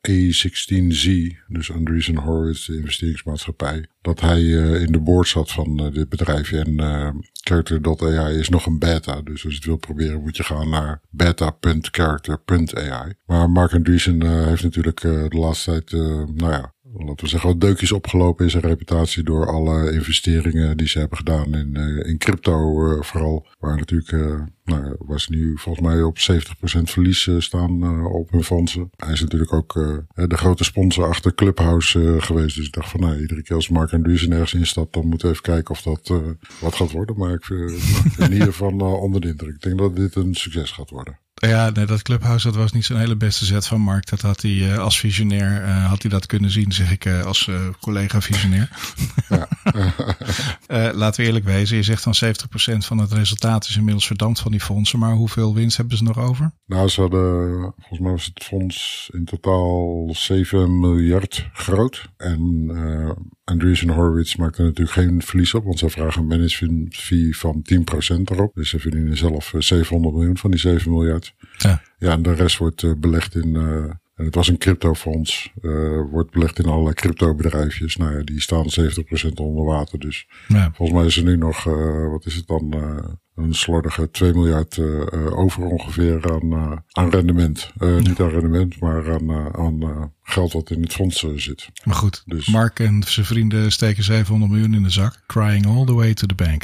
A16Z, dus Andreessen Horowitz, de investeringsmaatschappij, dat hij in de board zat van dit bedrijf. En Character.ai is nog een beta, dus als je het wilt proberen moet je gaan naar beta.character.ai. Maar Marc Andreessen heeft natuurlijk de laatste tijd, laten we zeggen, wat deukjes opgelopen in zijn reputatie door alle investeringen die ze hebben gedaan in crypto vooral. Waar natuurlijk, waar ze nu volgens mij op 70% verlies staan op hun fondsen. Hij is natuurlijk ook de grote sponsor achter Clubhouse geweest. Dus ik dacht van iedere keer als Marc Andreessen ergens instapt, dan moeten we even kijken of dat wat gaat worden. Maar ik vind in ieder geval onder de indruk. Ik denk dat dit een succes gaat worden.
Ja, nee, dat Clubhouse, dat was niet zo'n hele beste zet van Mark. Dat had hij als visionair, had hij dat kunnen zien, zeg ik als collega visionair. Ja. Laten we eerlijk wezen, je zegt dan 70% van het resultaat is inmiddels verdampt van die fondsen. Maar hoeveel winst hebben ze nog over?
Nou, ze hadden, volgens mij was het fonds in totaal 7 miljard groot. En Andreessen Horowitz maakt er natuurlijk geen verlies op, want zij vragen een management fee van 10% erop. Dus ze verdienen zelf 700 miljoen van die 7 miljard. Ja, en de rest wordt belegd in, en het was een cryptofonds, wordt belegd in allerlei cryptobedrijfjes. Nou ja, die staan 70% onder water. Dus volgens mij is er nu nog, wat is het dan, een slordige 2 miljard over ongeveer aan rendement. Niet aan rendement, maar aan geld wat in het fonds zit.
Maar goed, dus Mark en zijn vrienden steken 700 miljoen in de zak. Crying all the way to the bank.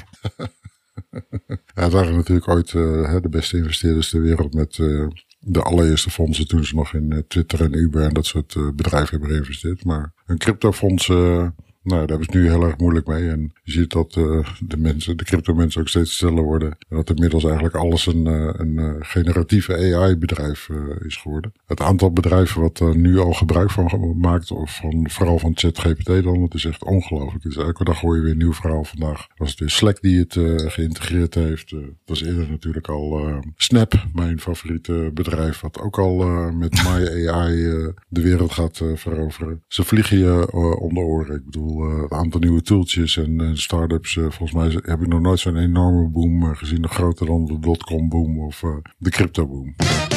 Ja, het waren natuurlijk ooit de beste investeerders ter wereld met de allereerste fondsen toen ze nog in Twitter en Uber en dat soort bedrijven hebben geïnvesteerd. Maar een cryptofonds, daar hebben ze het nu heel erg moeilijk mee. En je ziet dat de crypto mensen ook steeds sneller worden. En dat inmiddels eigenlijk alles een generatieve AI bedrijf is geworden. Het aantal bedrijven wat er nu al gebruik van maakt, of vooral van ChatGPT dan, het is echt ongelooflijk. Dus elke dag hoor je weer een nieuw verhaal. Vandaag was het weer Slack die het geïntegreerd heeft. Dat was eerder natuurlijk al Snap, mijn favoriete bedrijf, wat ook al met My AI de wereld gaat veroveren. Ze vliegen je om de oren. Ik bedoel, het aantal nieuwe tooltjes en start-ups. Volgens mij heb ik nog nooit zo'n enorme boom gezien. Nog groter dan de dotcom boom of de crypto boom.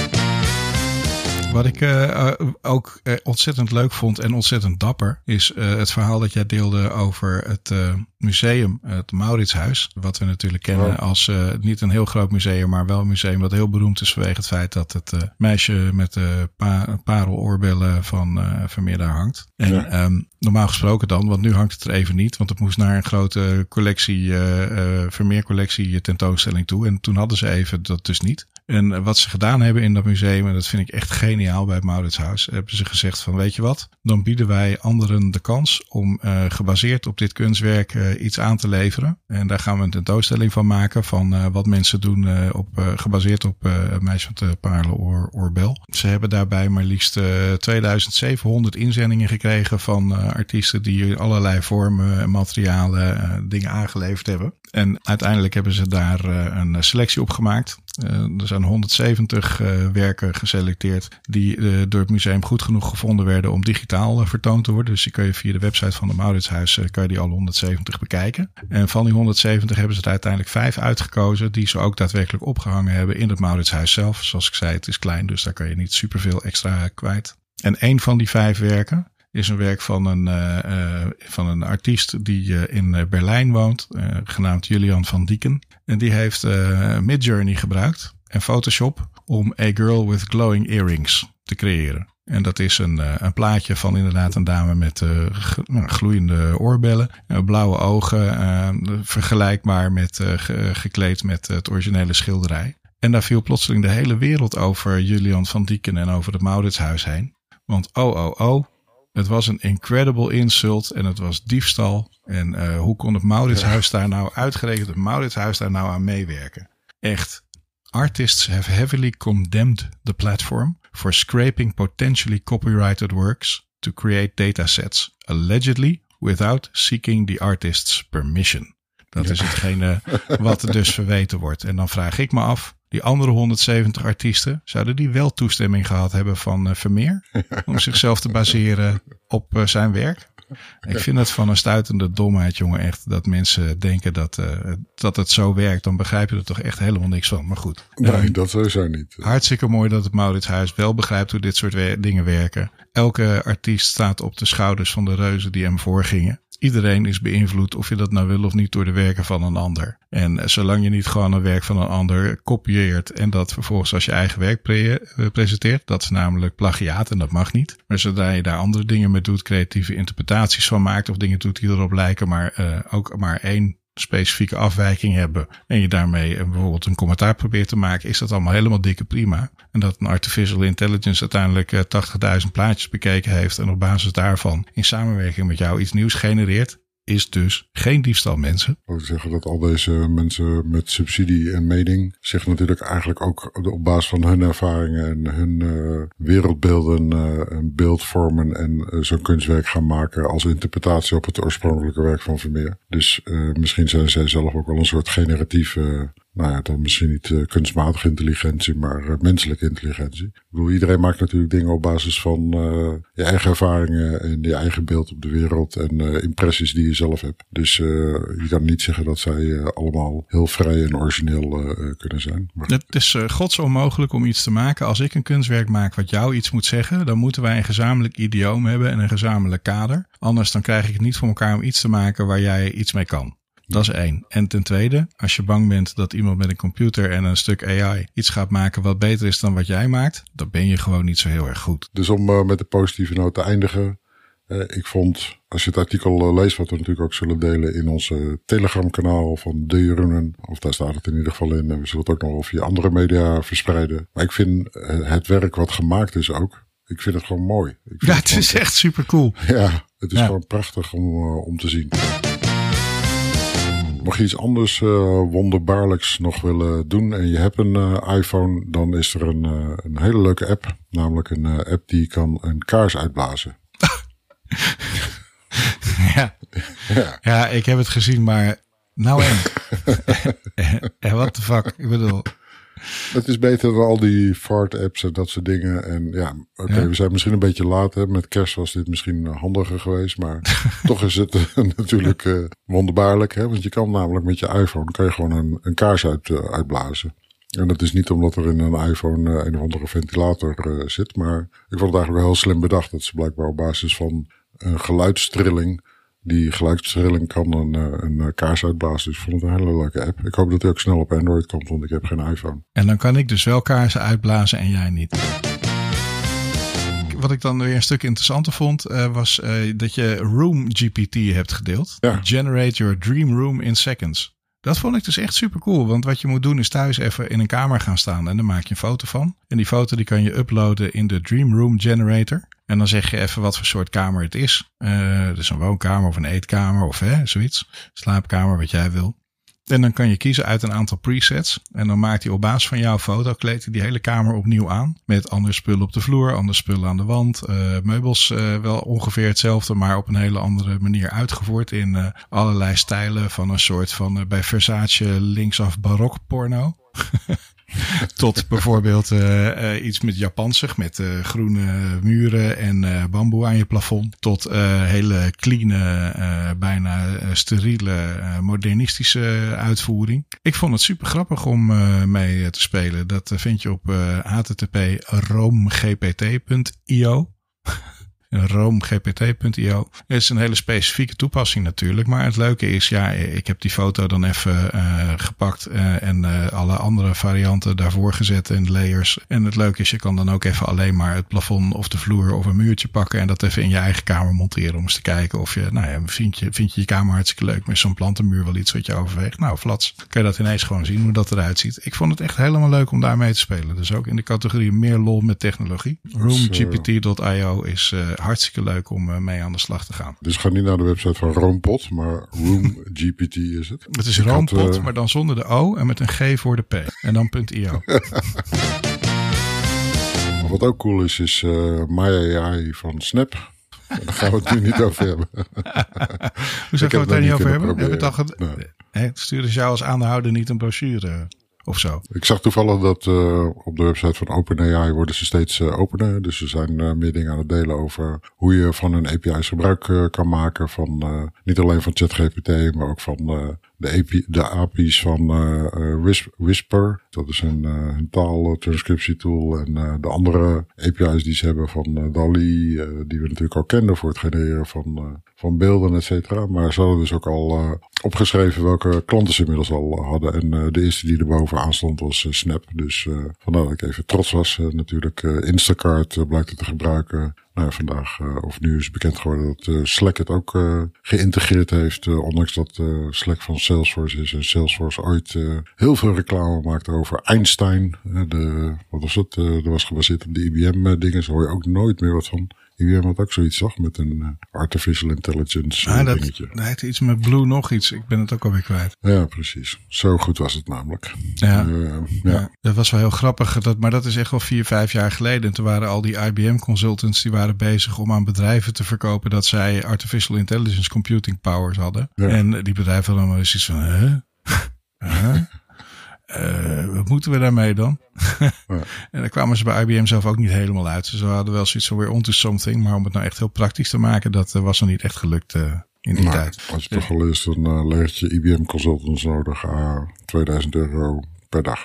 Wat ik ook ontzettend leuk vond en ontzettend dapper is het verhaal dat jij deelde over het museum, het Mauritshuis. Wat we natuurlijk kennen als niet een heel groot museum, maar wel een museum wat heel beroemd is vanwege het feit dat het meisje met de pareloorbellen van Vermeer daar hangt. En normaal gesproken dan, want nu hangt het er even niet, want het moest naar een grote collectie, Vermeer collectie tentoonstelling toe. En toen hadden ze even dat dus niet. En wat ze gedaan hebben in dat museum, en dat vind ik echt geniaal bij het Mauritshuis, hebben ze gezegd van, weet je wat, dan bieden wij anderen de kans om gebaseerd op dit kunstwerk iets aan te leveren. En daar gaan we een tentoonstelling van maken van wat mensen doen gebaseerd op meisje met de pareloorbel. Ze hebben daarbij maar liefst 2700 inzendingen gekregen van artiesten die allerlei vormen, materialen, dingen aangeleverd hebben. En uiteindelijk hebben ze daar een selectie op gemaakt. Er zijn 170 werken geselecteerd die door het museum goed genoeg gevonden werden om digitaal vertoond te worden. Dus die kun je via de website van de Mauritshuis kan je die alle 170 bekijken. En van die 170 hebben ze er uiteindelijk 5 uitgekozen die ze ook daadwerkelijk opgehangen hebben in het Mauritshuis zelf. Zoals ik zei, het is klein, dus daar kan je niet superveel extra kwijt. En 1 van die 5 werken is een werk van een artiest die in Berlijn woont, genaamd Julian van Dieken. En die heeft Midjourney gebruikt en Photoshop om A Girl with Glowing Earrings te creëren. En dat is een plaatje van inderdaad een dame met gloeiende oorbellen, blauwe ogen, vergelijkbaar met gekleed met het originele schilderij. En daar viel plotseling de hele wereld over Julian van Dieken en over het Mauritshuis heen. Want het was een incredible insult en het was diefstal. En hoe kon het Mauritshuis daar nou uitgerekend het Mauritshuis daar nou aan meewerken? Echt. Artists have heavily condemned the platform for scraping potentially copyrighted works to create datasets, allegedly without seeking the artist's permission. Dat is hetgene wat er dus verweten wordt. En dan vraag ik me af, die andere 170 artiesten, zouden die wel toestemming gehad hebben van Vermeer om zichzelf te baseren op zijn werk? Ik vind het van een stuitende domheid, jongen, echt, dat mensen denken dat het zo werkt. Dan begrijp je er toch echt helemaal niks van. Maar goed.
Nee, dat sowieso niet.
Hartstikke mooi dat het Mauritshuis wel begrijpt hoe dit soort dingen werken. Elke artiest staat op de schouders van de reuzen die hem voorgingen. Iedereen is beïnvloed, of je dat nou wil of niet, door de werken van een ander. En zolang je niet gewoon een werk van een ander kopieert en dat vervolgens als je eigen werk presenteert, dat is namelijk plagiaat en dat mag niet. Maar zodra je daar andere dingen mee doet, creatieve interpretaties van maakt of dingen doet die erop lijken, maar ook maar één specifieke afwijking hebben en je daarmee bijvoorbeeld een commentaar probeert te maken, is dat allemaal helemaal dikke prima. En dat een artificial intelligence uiteindelijk 80.000 plaatjes bekeken heeft en op basis daarvan in samenwerking met jou iets nieuws genereert, is dus geen diefstal, mensen.
Ik wil zeggen dat al deze mensen met subsidie en mening zich natuurlijk eigenlijk ook op basis van hun ervaringen en hun wereldbeelden een beeld vormen en zo'n kunstwerk gaan maken als interpretatie op het oorspronkelijke werk van Vermeer. Dus misschien zijn zij zelf ook wel een soort generatieve, dan misschien niet kunstmatige intelligentie, maar menselijke intelligentie. Ik bedoel, iedereen maakt natuurlijk dingen op basis van je eigen ervaringen en je eigen beeld op de wereld en impressies die je zelf hebt. Dus je kan niet zeggen dat zij allemaal heel vrij en origineel kunnen zijn. Maar
het is gods onmogelijk om iets te maken. Als ik een kunstwerk maak wat jou iets moet zeggen, dan moeten wij een gezamenlijk idioom hebben en een gezamenlijk kader. Anders dan krijg ik het niet voor elkaar om iets te maken waar jij iets mee kan. Dat is 1. En ten tweede, als je bang bent dat iemand met een computer en een stuk AI iets gaat maken wat beter is dan wat jij maakt, dan ben je gewoon niet zo heel erg goed.
Dus om met de positieve noot te eindigen, ik vond, als je het artikel leest, wat we natuurlijk ook zullen delen in onze Telegram-kanaal van De Jeroenen, of daar staat het in ieder geval in, en we zullen het ook nog wel via andere media verspreiden. Maar ik vind het werk wat gemaakt is ook, ik vind het gewoon mooi.
Het is echt super cool.
Ja, het is gewoon prachtig om te zien. Mocht je iets anders wonderbaarlijks nog willen doen en je hebt een iPhone, dan is er een hele leuke app. Namelijk een app die kan een kaars uitblazen.
Ja, ik heb het gezien, maar nou en what the fuck, ik bedoel.
Het is beter dan al die fart-apps en dat soort dingen. En we zijn misschien een beetje laat. Hè? Met kerst was dit misschien handiger geweest. Maar toch is het natuurlijk wonderbaarlijk. Hè? Want je kan namelijk met je iPhone kan je gewoon een kaars uitblazen. En dat is niet omdat er in een iPhone een of andere ventilator zit. Maar ik vond het eigenlijk wel heel slim bedacht. Dat ze blijkbaar op basis van een geluidstrilling, die geluidstrilling kan een kaars uitblazen. Dus ik vond het een hele leuke app. Ik hoop dat hij ook snel op Android komt, want ik heb geen iPhone.
En dan kan ik dus wel kaarsen uitblazen en jij niet. Wat ik dan weer een stuk interessanter vond, was dat je Room GPT hebt gedeeld.
Ja.
Generate your dream room in seconds. Dat vond ik dus echt super cool. Want wat je moet doen is thuis even in een kamer gaan staan. En dan maak je een foto van. En die foto die kan je uploaden in de Dream Room Generator. En dan zeg je even wat voor soort kamer het is. Dus een woonkamer of een eetkamer of zoiets. Slaapkamer, wat jij wil. En dan kan je kiezen uit een aantal presets. En dan maakt hij op basis van jouw foto, kleedt hij die hele kamer opnieuw aan. Met andere spullen op de vloer, andere spullen aan de wand. Meubels wel ongeveer hetzelfde, maar op een hele andere manier uitgevoerd. In allerlei stijlen van een soort van bij Versace linksaf barok porno. Tot bijvoorbeeld iets met Japansig, met groene muren en bamboe aan je plafond. Tot hele clean, bijna steriele, modernistische uitvoering. Ik vond het super grappig om mee te spelen. Dat vind je op http://romegpt.io. romegpt.io. Het is een hele specifieke toepassing natuurlijk. Maar het leuke is, ik heb die foto dan even gepakt en alle andere varianten daarvoor gezet en layers. En het leuke is, je kan dan ook even alleen maar het plafond of de vloer of een muurtje pakken en dat even in je eigen kamer monteren om eens te kijken of je, vind je kamer hartstikke leuk met zo'n plantenmuur wel iets wat je overweegt. Nou, flats. Kan je dat ineens gewoon zien hoe dat eruit ziet. Ik vond het echt helemaal leuk om daarmee te spelen. Dus ook in de categorie meer lol met technologie. Roomgpt.io is hartstikke leuk om mee aan de slag te gaan.
Dus ga niet naar de website van Roompot, maar RoomGPT is het.
Het is Roompot, maar dan zonder de O en met een G voor de P. En dan .io.
Wat ook cool is MyAI van Snap. Daar gaan we het nu niet over hebben.
Hoezo gaan we het daar niet over hebben? We hebben het al sturen ze jou als aandeelhouder niet een brochure of zo?
Ik zag toevallig dat op de website van OpenAI worden ze steeds opener. Dus er zijn meer dingen aan het delen over hoe je van hun API's gebruik kan maken. Van niet alleen van ChatGPT, maar ook van de API's van Whisper. Dat is een taaltranscriptietool. En de andere API's die ze hebben van DALL-E, die we natuurlijk al kenden voor het genereren van beelden, et cetera. Maar ze hadden dus ook al opgeschreven welke klanten ze inmiddels al hadden. En de eerste die er bovenaan stond was Snap. Dus vandaar dat ik even trots was. Natuurlijk Instacart blijkt het te gebruiken. Nou, vandaag of nu is bekend geworden dat Slack het ook geïntegreerd heeft. Ondanks dat Slack van Salesforce is. En Salesforce ooit heel veel reclame maakte over Einstein. Wat was het? Dat was gebaseerd op de IBM-dingen. Daar hoor je ook nooit meer wat van. IBM had ook zoiets, zag, met een artificial intelligence dingetje.
Dat heette iets met Blue nog iets. Ik ben het ook alweer kwijt.
Ja, precies. Zo goed was het namelijk.
Ja. Dat was wel heel grappig. Maar dat is echt wel 4-5 jaar geleden. En toen waren al die IBM consultants die waren bezig om aan bedrijven te verkopen dat zij artificial intelligence computing powers hadden. Ja. En die bedrijven hadden allemaal eens iets van, wat moeten we daarmee dan? Ja. En daar kwamen ze bij IBM zelf ook niet helemaal uit. Ze hadden wel zoiets van weer onto something. Maar om het nou echt heel praktisch te maken, dat was nog niet echt gelukt in die tijd.
Als je toch al is, dan leert je IBM consultants nodig aan €2000 per dag.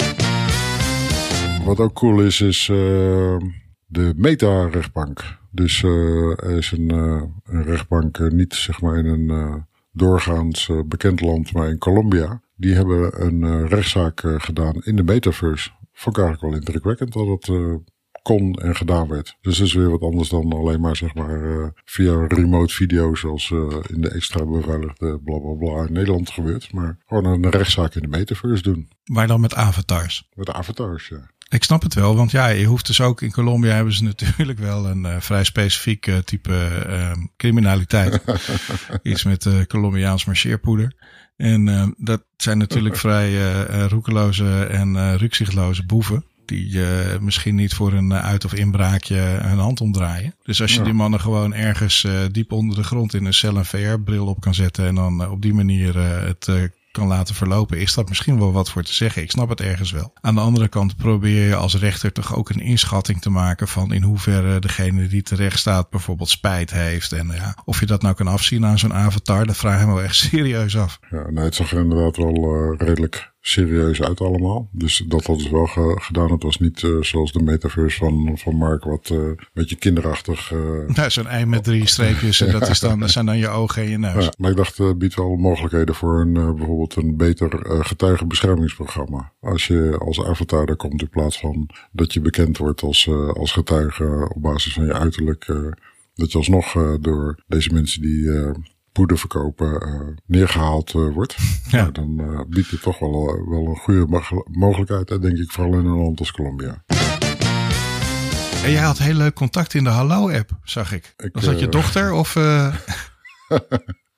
Wat ook cool is de Meta-rechtbank. Dus er is een rechtbank niet zeg maar in een doorgaans bekend land, maar in Colombia. Die hebben een rechtszaak gedaan in de metaverse. Vond ik eigenlijk wel indrukwekkend dat het kon en gedaan werd. Dus dat is weer wat anders dan alleen maar zeg maar via remote video zoals in de extra beveiligde blablabla in Nederland gebeurt. Maar gewoon een rechtszaak in de metaverse doen.
Maar dan met avatars.
Met avatars, ja.
Ik snap het wel, want je hoeft dus ook in Colombia hebben ze natuurlijk wel een vrij specifiek type criminaliteit. Iets met Colombiaans marcheerpoeder. En dat zijn natuurlijk vrij roekeloze en rukzichtloze boeven. Die misschien niet voor een uit- of inbraakje hun hand omdraaien. Dus als je die mannen gewoon ergens diep onder de grond in een cel een VR-bril op kan zetten. En dan op die manier het kan laten verlopen, is dat misschien wel wat voor te zeggen. Ik snap het ergens wel. Aan de andere kant probeer je als rechter toch ook een inschatting te maken van in hoeverre degene die terecht staat bijvoorbeeld spijt heeft. En of je dat nou kan afzien aan zo'n avatar, dat vraag ik me wel echt serieus af.
Ja, nee, het zag er inderdaad wel redelijk serieus uit allemaal. Dus dat hadden ze wel gedaan. Het was niet zoals de metaverse van Mark, wat een beetje kinderachtig.
Nou, zo'n ei met 3 streepjes en dat zijn dan je ogen en je neus.
Ja, maar ik dacht, het biedt wel mogelijkheden voor bijvoorbeeld een beter getuigenbeschermingsprogramma. Als je als avatar daar komt in plaats van dat je bekend wordt als getuige op basis van je uiterlijk. Dat je alsnog door deze mensen die poeder verkopen neergehaald wordt. Ja. Nou, dan biedt het toch wel een goede mogelijkheid, denk ik, vooral in een land als Colombia.
En jij had heel leuk contact in de Hallo-app, zag ik. Was dat je dochter of...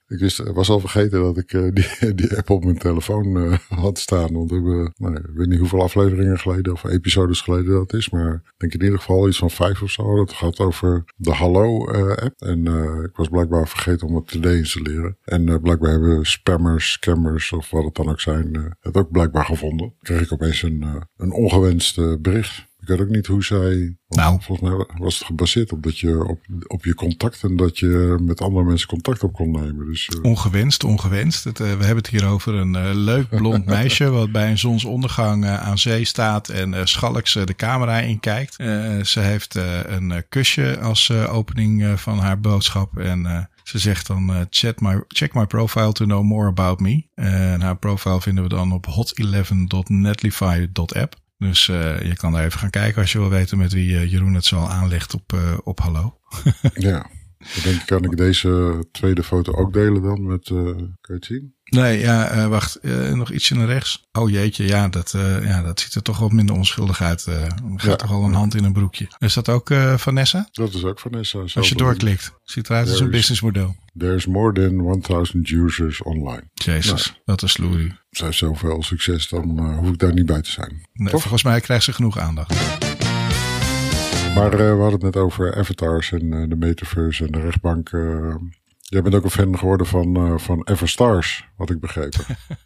Ik was al vergeten dat ik die app op mijn telefoon had staan. Want we hebben, ik weet niet hoeveel afleveringen geleden of episodes geleden dat is. Maar ik denk in ieder geval iets van 5 of zo. Dat gaat over de Hallo-app. En ik was blijkbaar vergeten om het te deinstalleren. En blijkbaar hebben spammers, scammers of wat het dan ook zijn, het ook blijkbaar gevonden. Dan kreeg ik opeens een ongewenst bericht. Ik weet ook niet hoe zij... Volgens mij was het gebaseerd op dat je op je contact en dat je met andere mensen contact op kon nemen. Dus,
Ongewenst. We hebben het hier over een leuk blond meisje wat bij een zonsondergang aan zee staat en schalks de camera inkijkt. Ze heeft een kusje als opening van haar boodschap en... Ze zegt dan, check my profile to know more about me. En haar profile vinden we dan op hot11.netlify.app. Dus je kan daar even gaan kijken als je wil weten met wie Jeroen het zo al aanlegt op Hallo.
Ja, dan denk ik, kan ik deze tweede foto ook delen dan met, kan je het zien?
Nee, ja, wacht, nog ietsje naar rechts. Oh jeetje, ja, dat ziet er toch wat minder onschuldig uit. Er gaat toch al een hand in een broekje. Is dat ook Vanessa?
Dat is ook Vanessa.
Als je doorklikt, ziet eruit als een businessmodel.
There's more than 1000 users online.
Jezus, wat een sloerie.
Ze heeft zoveel succes, dan hoef ik daar niet bij te zijn.
Nee, volgens mij krijgt ze genoeg aandacht.
Maar we hadden het net over avatars en de metaverse en de rechtbank. Jij bent ook een fan geworden van Everstars, had ik begrepen.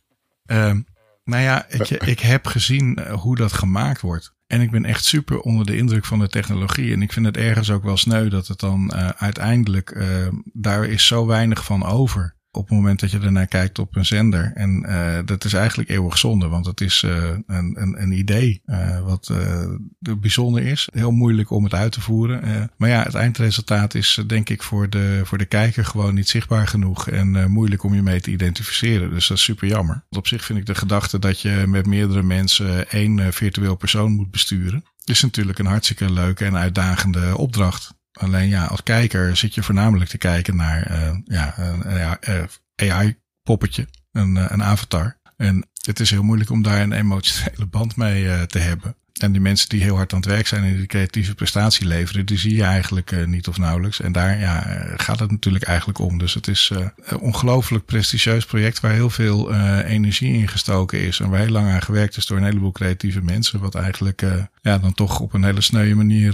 Nou ja, ik heb gezien hoe dat gemaakt wordt. En ik ben echt super onder de indruk van de technologie. En ik vind het ergens ook wel sneu dat het dan uiteindelijk... daar is zo weinig van over. Op het moment dat je ernaar kijkt op een zender. En dat is eigenlijk eeuwig zonde. Want het is een idee wat bijzonder is. Heel moeilijk om het uit te voeren. Maar ja, het eindresultaat is denk ik voor de kijker gewoon niet zichtbaar genoeg. En moeilijk om je mee te identificeren. Dus dat is super jammer. Want op zich vind ik de gedachte dat je met meerdere mensen 1 virtueel persoon moet besturen. Is natuurlijk een hartstikke leuke en uitdagende opdracht. Alleen ja, als kijker zit je voornamelijk te kijken naar een AI-poppetje, een avatar. En het is heel moeilijk om daar een emotionele band mee te hebben. En die mensen die heel hard aan het werk zijn en die creatieve prestatie leveren, die zie je eigenlijk niet of nauwelijks. En daar gaat het natuurlijk eigenlijk om. Dus het is een ongelooflijk prestigieus project waar heel veel energie in gestoken is. En waar heel lang aan gewerkt is door een heleboel creatieve mensen. Wat eigenlijk dan toch op een hele sneuwe manier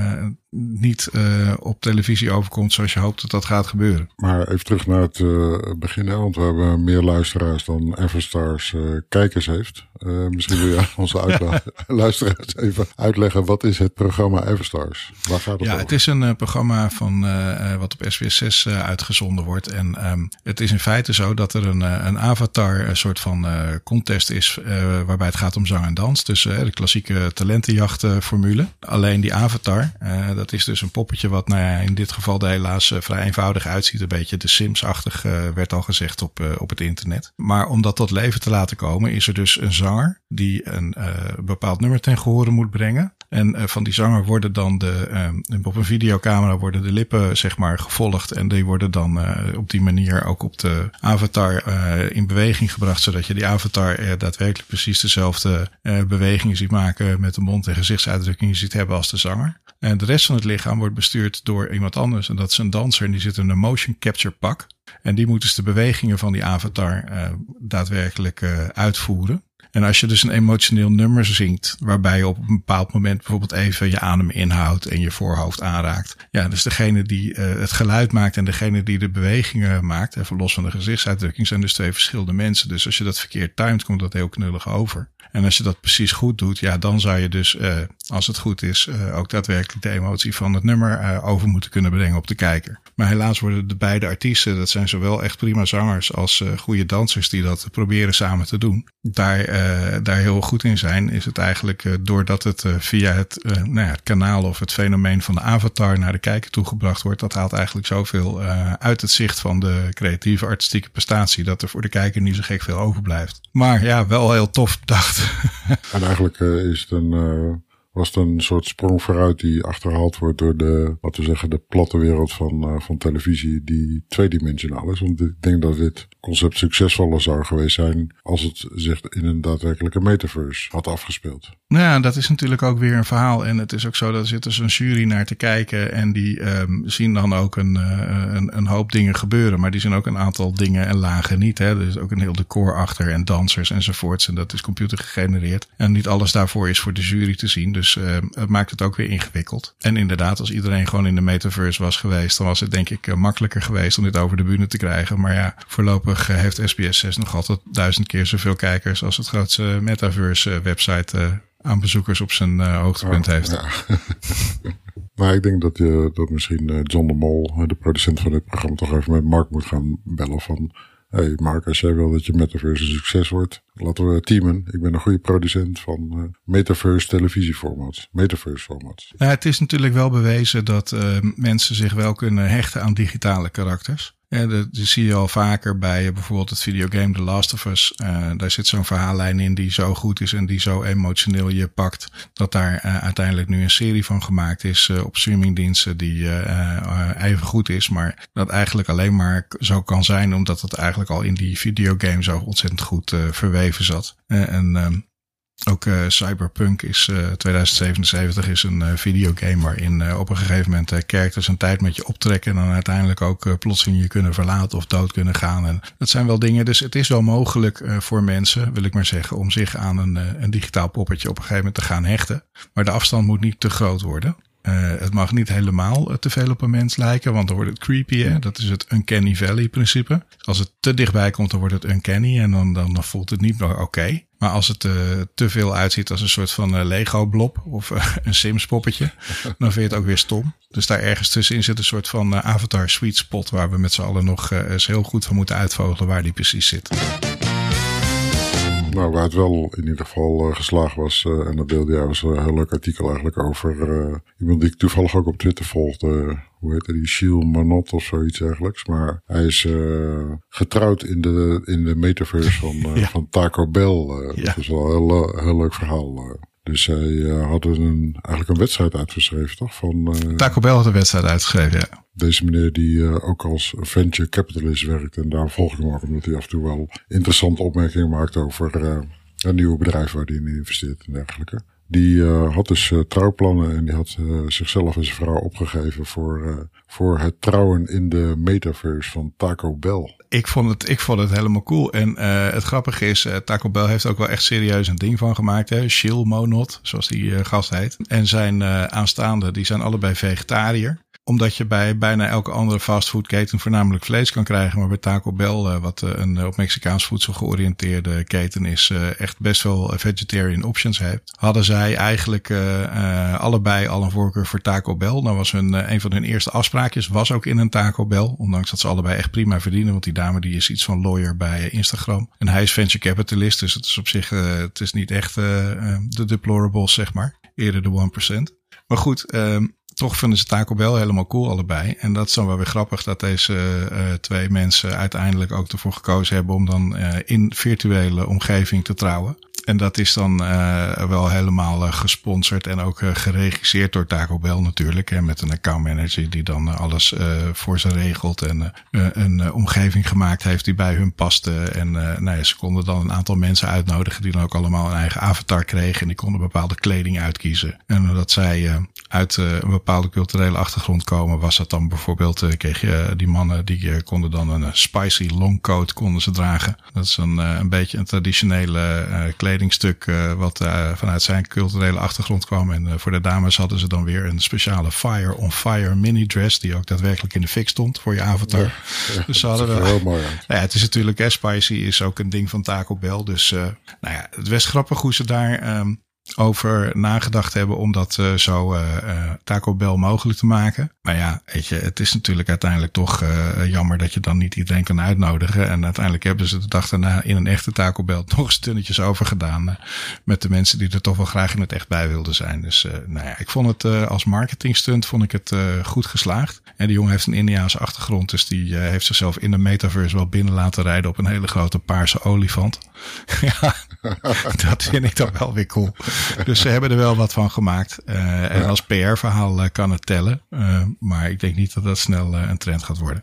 niet op televisie overkomt zoals je hoopt dat dat gaat gebeuren.
Maar even terug naar het begin, hè, want we hebben meer luisteraars dan Everstars kijkers heeft. Misschien wil je onze luisteraars even uitleggen, wat is het programma Everstars? Waar gaat het over?
Het is een programma van wat op SBS6 uitgezonden wordt. En het is in feite zo dat er een avatar, een soort van contest is, waarbij het gaat om zang en dans. Dus de klassieke talentenjachtformule. Alleen die avatar, dat is dus een poppetje wat in dit geval er helaas vrij eenvoudig uitziet. Een beetje de Sims-achtig werd al gezegd op het internet. Maar om dat tot leven te laten komen is er dus een zanger die een bepaald nummer ten gehore moet brengen. En van die zanger worden dan op een videocamera worden de lippen zeg maar gevolgd. En die worden dan op die manier ook op de avatar in beweging gebracht. Zodat je die avatar daadwerkelijk precies dezelfde bewegingen ziet maken met de mond en gezichtsuitdrukkingen ziet hebben als de zanger. En de rest van het lichaam wordt bestuurd door iemand anders. En dat is een danser en die zit in een motion capture pak. En die moet dus de bewegingen van die avatar daadwerkelijk uitvoeren. En als je dus een emotioneel nummer zingt, waarbij je op een bepaald moment bijvoorbeeld even je adem inhoudt en je voorhoofd aanraakt. Ja, dus degene die het geluid maakt en degene die de bewegingen maakt, even los van de gezichtsuitdrukking, zijn dus 2 verschillende mensen. Dus als je dat verkeerd timed, komt dat heel knullig over. En als je dat precies goed doet, ja, dan zou je dus, als het goed is, ook daadwerkelijk de emotie van het nummer over moeten kunnen brengen op de kijker. Maar helaas worden de beide artiesten, dat zijn zowel echt prima zangers als goede dansers die dat proberen samen te doen, daar heel goed in zijn, is het eigenlijk doordat het via het kanaal of het fenomeen van de avatar naar de kijker toegebracht wordt, dat haalt eigenlijk zoveel uit het zicht van de creatieve artistieke prestatie, dat er voor de kijker niet zo gek veel overblijft. Maar ja, wel heel tof bedacht.
En eigenlijk is het was het een soort sprong vooruit die achterhaald wordt door laten we zeggen, de platte wereld van televisie die tweedimensionaal is. Want ik denk dat dit concept succesvoller zou geweest zijn als het zich in een daadwerkelijke metaverse had afgespeeld.
Nou ja, dat is natuurlijk ook weer een verhaal. En het is ook zo dat er zit dus een jury naar te kijken. En die zien dan ook een hoop dingen gebeuren. Maar die zien ook een aantal dingen en lagen niet. Hè. Er is ook een heel decor achter en dansers enzovoorts. En dat is computer gegenereerd. En niet alles daarvoor is voor de jury te zien. Dus het maakt het ook weer ingewikkeld. En inderdaad, als iedereen gewoon in de metaverse was geweest, dan was het denk ik makkelijker geweest om dit over de bühne te krijgen. Maar ja, voorlopig heeft SBS 6 nog altijd 1000 keer zoveel kijkers als het grootste metaverse website aan bezoekers op zijn hoogtepunt heeft. Ja.
Maar ik denk dat misschien John de Mol, de producent van dit programma, toch even met Mark moet gaan bellen van: hey Mark, als jij wil dat je metaverse een succes wordt, laten we teamen. Ik ben een goede producent van metaverse televisieformats, metaverse formats.
Nou, het is natuurlijk wel bewezen dat mensen zich wel kunnen hechten aan digitale karakters. Ja, dat zie je al vaker bij bijvoorbeeld het videogame The Last of Us. Daar zit zo'n verhaallijn in die zo goed is en die zo emotioneel je pakt, dat daar uiteindelijk nu een serie van gemaakt is op streamingdiensten die even goed is. Maar dat eigenlijk alleen maar zo kan zijn omdat het eigenlijk al in die videogame zo ontzettend goed verweven zat. Ook Cyberpunk is 2077 is een videogame waarin op een gegeven moment characters een tijd met je optrekken en dan uiteindelijk ook plotseling je kunnen verlaten of dood kunnen gaan. En dat zijn wel dingen, dus het is wel mogelijk voor mensen, wil ik maar zeggen, om zich aan een digitaal poppetje op een gegeven moment te gaan hechten. Maar de afstand moet niet te groot worden. Het mag niet helemaal te veel op een mens lijken, want dan wordt het creepy. Hè? Dat is het Uncanny Valley principe. Als het te dichtbij komt, dan wordt het uncanny en dan voelt het niet meer oké. Maar als het te veel uitziet als een soort van Lego blob of een Sims poppetje, dan vind je het ook weer stom. Dus daar ergens tussenin zit een soort van avatar sweet spot waar we met z'n allen nog eens heel goed van moeten uitvogelen waar die precies zit.
Nou, waar het wel in ieder geval geslaagd was, en dat deelde jij, was een heel leuk artikel eigenlijk over iemand die ik toevallig ook op Twitter volgde. Hoe heet hij? Die Gilles Manot of zoiets eigenlijk. Maar hij is getrouwd in de metaverse van Taco Bell. Dat is wel een heel leuk verhaal. Dus hij had eigenlijk een wedstrijd uitgeschreven, toch?
Taco Bell had een wedstrijd uitgeschreven, ja.
Deze meneer die ook als venture capitalist werkt. En daar volg ik hem ook omdat hij af en toe wel interessante opmerkingen maakt over een nieuwe bedrijf waar hij in investeert en dergelijke. Die had dus trouwplannen en die had zichzelf en zijn vrouw opgegeven voor het trouwen in de metaverse van Taco Bell.
Ik vond het helemaal cool. En het grappige is, Taco Bell heeft ook wel echt serieus een ding van gemaakt. Hè? Gilles Manot, zoals die gast heet. En zijn aanstaande, die zijn allebei vegetariër. Omdat je bij bijna elke andere fastfoodketen voornamelijk vlees kan krijgen. Maar bij Taco Bell, wat een op Mexicaans voedsel georiënteerde keten is, echt best wel vegetarian options heeft. Hadden zij eigenlijk allebei al een voorkeur voor Taco Bell. Dan was een van hun eerste afspraakjes was ook in een Taco Bell. Ondanks dat ze allebei echt prima verdienen. Want die dame die is iets van lawyer bij Instagram. En hij is venture capitalist. Dus het is op zich, het is niet echt de deplorables, zeg maar. Eerder de 1%. Maar goed, toch vinden ze Taco Bell helemaal cool allebei. En dat is dan wel weer grappig dat deze twee mensen uiteindelijk ook ervoor gekozen hebben om dan in virtuele omgeving te trouwen. En dat is dan wel helemaal gesponsord en ook geregisseerd door Taco Bell natuurlijk. Hè, met een accountmanager die dan alles voor ze regelt. En een omgeving gemaakt heeft die bij hun paste. En ze konden dan een aantal mensen uitnodigen die dan ook allemaal een eigen avatar kregen. En die konden bepaalde kleding uitkiezen. En omdat zij uit een bepaalde culturele achtergrond komen, was dat dan bijvoorbeeld, kreeg je die mannen die konden dan een spicy longcoat konden ze dragen. Dat is een beetje een traditionele kledingstuk wat vanuit zijn culturele achtergrond kwam. En voor de dames hadden ze dan weer een speciale Fire on Fire mini dress die ook daadwerkelijk in de fik stond voor je avatar.
Ja,
dus ze hadden wel
heel mooi uit.
Nou ja, het is natuurlijk spicy is ook een ding van Taco Bell. Dus het was grappig hoe ze daar over nagedacht hebben om dat zo Taco Bell mogelijk te maken. Maar ja, weet je, het is natuurlijk uiteindelijk toch jammer dat je dan niet iedereen kan uitnodigen. En uiteindelijk hebben ze de dag daarna in een echte Taco Bell nog eens tunnetjes over gedaan met de mensen die er toch wel graag in het echt bij wilden zijn. Dus ik vond het als marketingstunt vond ik het goed geslaagd. En die jongen heeft een Indiaanse achtergrond, dus die heeft zichzelf in de metaverse wel binnen laten rijden op een hele grote paarse olifant. Ja. Dat vind ik dan wel weer cool. Dus ze hebben er wel wat van gemaakt. En als PR-verhaal kan het tellen. Maar ik denk niet dat dat snel een trend gaat worden.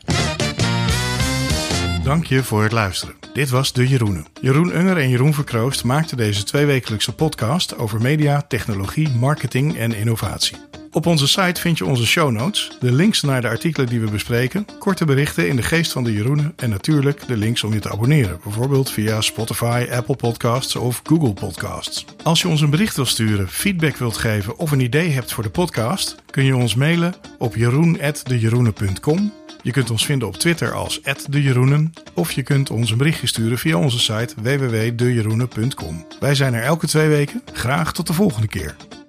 Dank je voor het luisteren. Dit was De Jeroenen. Jeroen Unger en Jeroen Verkroost maakten deze 2-wekelijkse podcast over media, technologie, marketing en innovatie. Op onze site vind je onze show notes, de links naar de artikelen die we bespreken, korte berichten in de geest van De Jeroenen en natuurlijk de links om je te abonneren, bijvoorbeeld via Spotify, Apple Podcasts of Google Podcasts. Als je ons een bericht wil sturen, feedback wilt geven of een idee hebt voor de podcast, kun je ons mailen op jeroen@dejeroenen.com. Je kunt ons vinden op Twitter als @dejeroenen of je kunt ons een berichtje sturen via onze site www.dejeroenen.com. Wij zijn er elke 2 weken. Graag tot de volgende keer.